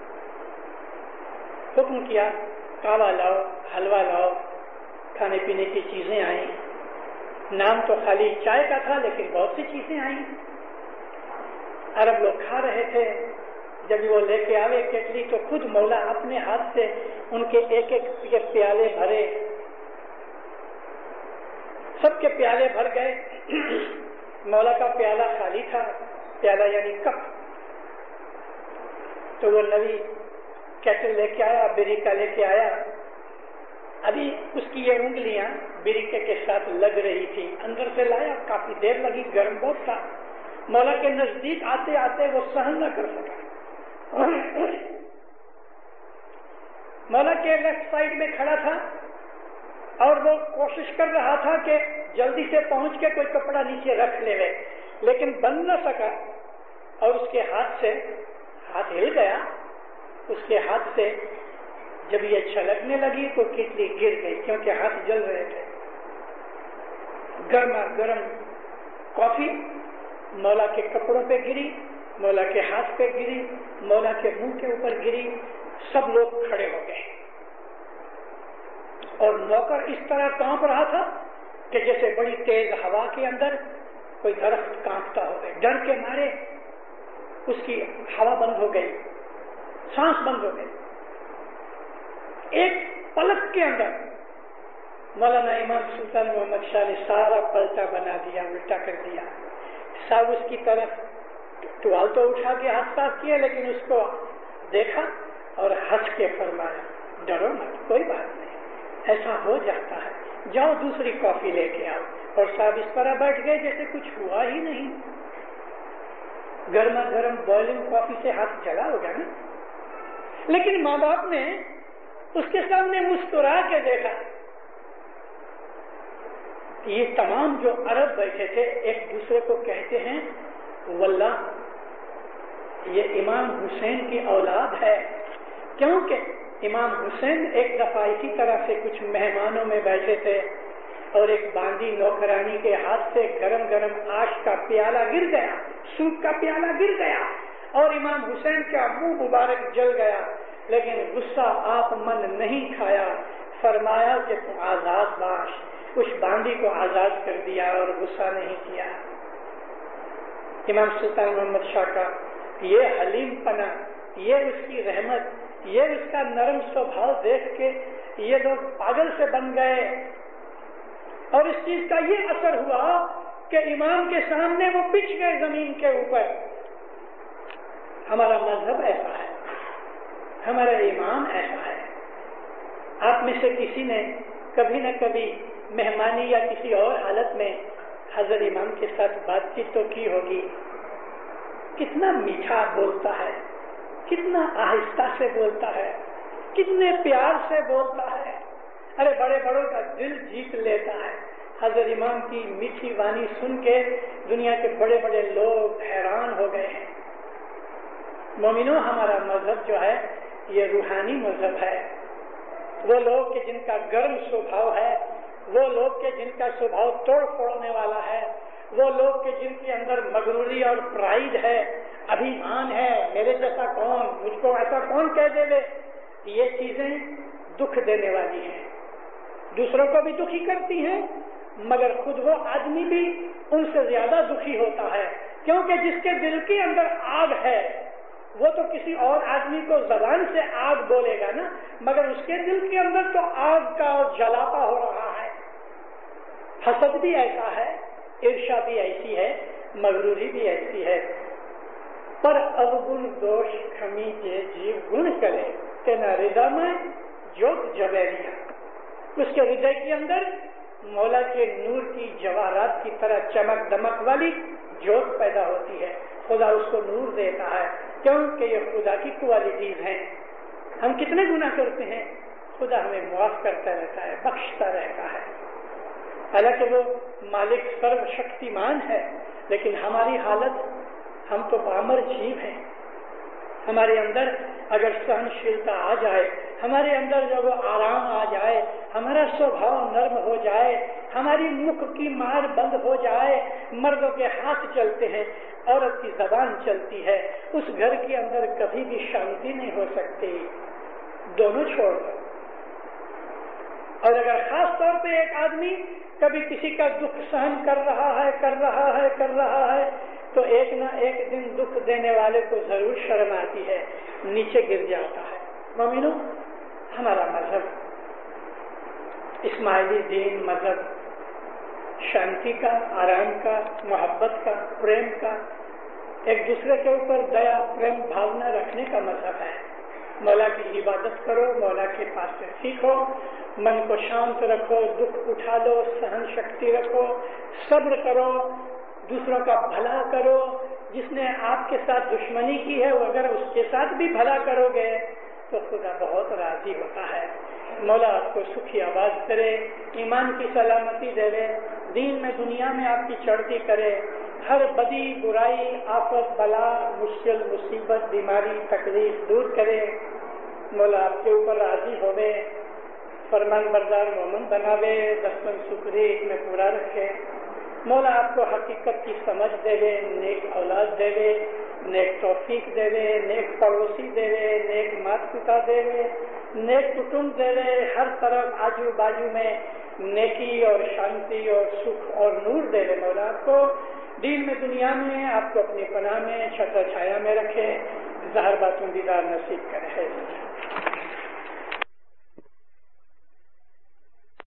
हुक्म किया कावा लाओ, हलवा लाओ, खाने पीने की चीजें आई। नाम तो खाली चाय का था लेकिन बहुत सी चीजें आई। अरब लोग खा रहे थे। जब वो लेके आवे केटली तो खुद मौला अपने हाथ से उनके एक एक प्याले भरे। सबके प्याले भर गए। मौला का प्याला खाली था, प्याला यानी कप। तो वो नबी केटल लेके आया, बिरिका लेके आया। अभी उसकी ये उंगलियां बिरिके के साथ लग रही थी। अंदर से लाया, काफी देर लगी, गर्म बहुत था। मौला के नजदीक आते आते वो सहन न कर सका। मौला के लेफ्ट साइड में खड़ा था और वो कोशिश कर रहा था कि जल्दी से पहुंच के कोई कपड़ा नीचे रख ले, लेकिन बन न सका और उसके हाथ से हाथ हिल गया اس کے ہاتھ سے جب یہ چھلکنے لگی تو کتلی گر گئی کیونکہ ہاتھ جل رہے تھے. گرما گرم کافی مولا کے کپڑوں پہ گری، مولا کے ہاتھ پہ گری، مولا کے منہ کے اوپر گری. سب لوگ کھڑے ہو گئے اور نوکر اس طرح کانپ رہا تھا کہ جیسے بڑی تیز ہوا کے اندر کوئی درخت کانپتا ہو گئے. ڈر کے مارے اس کی ہوا بند ہو گئی، سانس بند ہو گئی. ایک پلک کے اندر مولانا امام سلطان محمد شاہ نے سارا پلٹا بنا دیا، الٹا کر دیا. صاحب اس کی طرف ٹوال تو اٹھا کے ہاتھ صاف کیا، لیکن اس کو دیکھا اور ہنس کے فرمایا ڈرو مت، کوئی بات نہیں، ایسا ہو جاتا ہے، جاؤ دوسری کافی لے کے آؤ. اور صاحب اس طرح بیٹھ گئے جیسے کچھ ہوا ہی نہیں. گرما گرم بوائلنگ کافی سے ہاتھ جلا ہوگا نا. لیکن ماں باپ نے اس کے سامنے مسکرا کے دیکھا. یہ تمام جو عرب بیٹھے تھے ایک دوسرے کو کہتے ہیں واللہ یہ امام حسین کی اولاد ہے، کیونکہ امام حسین ایک دفعہ اسی طرح سے کچھ مہمانوں میں بیٹھے تھے اور ایک باندی نوکرانی کے ہاتھ سے گرم گرم آش کا پیالہ گر گیا، سوپ کا پیالہ گر گیا اور امام حسین کا منہ مبارک جل گیا. لیکن غصہ آپ من نہیں کھایا، فرمایا کہ تم آزاد باش. اس باندی کو آزاد کر دیا اور غصہ نہیں کیا. امام سلطان محمد شاہ کا یہ حلیم پنا، یہ اس کی رحمت، یہ اس کا نرم سوبھاؤ دیکھ کے یہ لوگ پاگل سے بن گئے. اور اس چیز کا یہ اثر ہوا کہ امام کے سامنے وہ بچھ گئے زمین کے اوپر. ہمارا مذہب ایسا ہے، ہمارا امام ایسا ہے. آپ میں سے کسی نے کبھی نہ کبھی مہمانی یا کسی اور حالت میں حضرت امام کے ساتھ بات چیت تو کی ہوگی. کتنا میٹھا بولتا ہے، کتنا آہستہ سے بولتا ہے، کتنے پیار سے بولتا ہے. ارے بڑے بڑوں کا دل جیت لیتا ہے. حضرت امام کی میٹھی وانی سن کے دنیا کے بڑے بڑے لوگ حیران ہو گئے ہیں. مومنوں، ہمارا مذہب جو ہے یہ روحانی مذہب ہے. وہ لوگ کہ جن کا گرم سوبھاؤ ہے، وہ لوگ کہ جن کا سوبھاؤ توڑ پھوڑنے والا ہے، وہ لوگ کہ جن کے اندر مغروری اور پرائڈ ہے، ابھیمان ہے، میرے جیسا کون، مجھ کو ایسا کون کہہ دے لے، یہ چیزیں دکھ دینے والی ہیں. دوسروں کو بھی دکھی کرتی ہیں مگر خود وہ آدمی بھی ان سے زیادہ دکھی ہوتا ہے. کیونکہ جس کے دل کے اندر آگ ہے وہ تو کسی اور آدمی کو زبان سے آگ بولے گا نا، مگر اس کے دل کے اندر تو آگ کا جلاپا ہو رہا ہے. حسد بھی ایسا ہے، عرشا بھی ایسی ہے، مغروری بھی ایسی ہے. پر اوگن دوش کمی کے جیو گن کرے تینا ہردہ میں جوت جویریا. اس کے ہردے کے اندر مولا کے نور کی جواہرات کی طرح چمک دمک والی جوت پیدا ہوتی ہے. خدا اس کو نور دیتا ہے کیونکہ یہ خدا کی کوالٹیز ہیں. ہم کتنے گناہ کرتے ہیں، خدا ہمیں معاف کرتا رہتا ہے، بخشتا رہتا ہے. حالانکہ وہ مالک سرو شکتیمان ہے، لیکن ہماری حالت، ہم تو پامر جیو ہیں. ہمارے اندر اگر سہنشیلتا آ جائے، ہمارے اندر جب وہ آرام آ جائے، ہمارا سوبھاؤ نرم ہو جائے، ہماری مکھ کی مار بند ہو جائے، مردوں کے ہاتھ چلتے ہیں، عورت کی زبان چلتی ہے، اس گھر کے اندر کبھی بھی شانتی نہیں ہو سکتی. دونوں چھوڑ دو. اور اگر خاص طور پہ ایک آدمی کبھی کسی کا دکھ سہن کر رہا ہے تو ایک نہ ایک دن دکھ دینے والے کو ضرور شرم آتی ہے، نیچے گر جاتا ہے. مومنوں، ہمارا مذہب اسماعیلی دین مذہب شانتی کا، آرام کا، محبت کا، پریم کا، ایک دوسرے کے اوپر دیا پریم بھاونا رکھنے کا مذہب ہے. مولا کی عبادت کرو، مولا کے پاس سے سیکھو، من کو شانت رکھو، دکھ اٹھا لو، سہن شکتی رکھو، صبر کرو، دوسروں کا بھلا کرو. جس نے آپ کے ساتھ دشمنی کی ہے وہ اگر اس کے ساتھ بھی بھلا کرو گے تو خدا بہت راضی ہوتا ہے. مولا آپ کو سکھی آواز کرے، ایمان کی سلامتی دے لے، دین میں دنیا میں آپ کی چڑھتی کرے، ہر بدی برائی آفت بلا مشکل مصیبت بیماری تکلیف دور کرے. مولا آپ کے اوپر راضی ہوئے، فرمان بردار مومن بناوے، دستن سکریت میں پورا رکھے۔ مولا آپ کو حقیقت کی سمجھ دے وے، نیک اولاد دے وے، نیک توفیق دے وے، نیک پڑوسی دے وے، نیک مات پتا دے وے، نیک کٹمب دے وے، ہر طرف آجو باجو میں نیکی اور شانتی اور سکھ اور نور دے وے۔ مولا آپ کو دین میں دنیا میں آپ کو اپنی پناہ میں چھتر چھایا میں رکھے، ظاہر باتوں دیدار نصیب کرے۔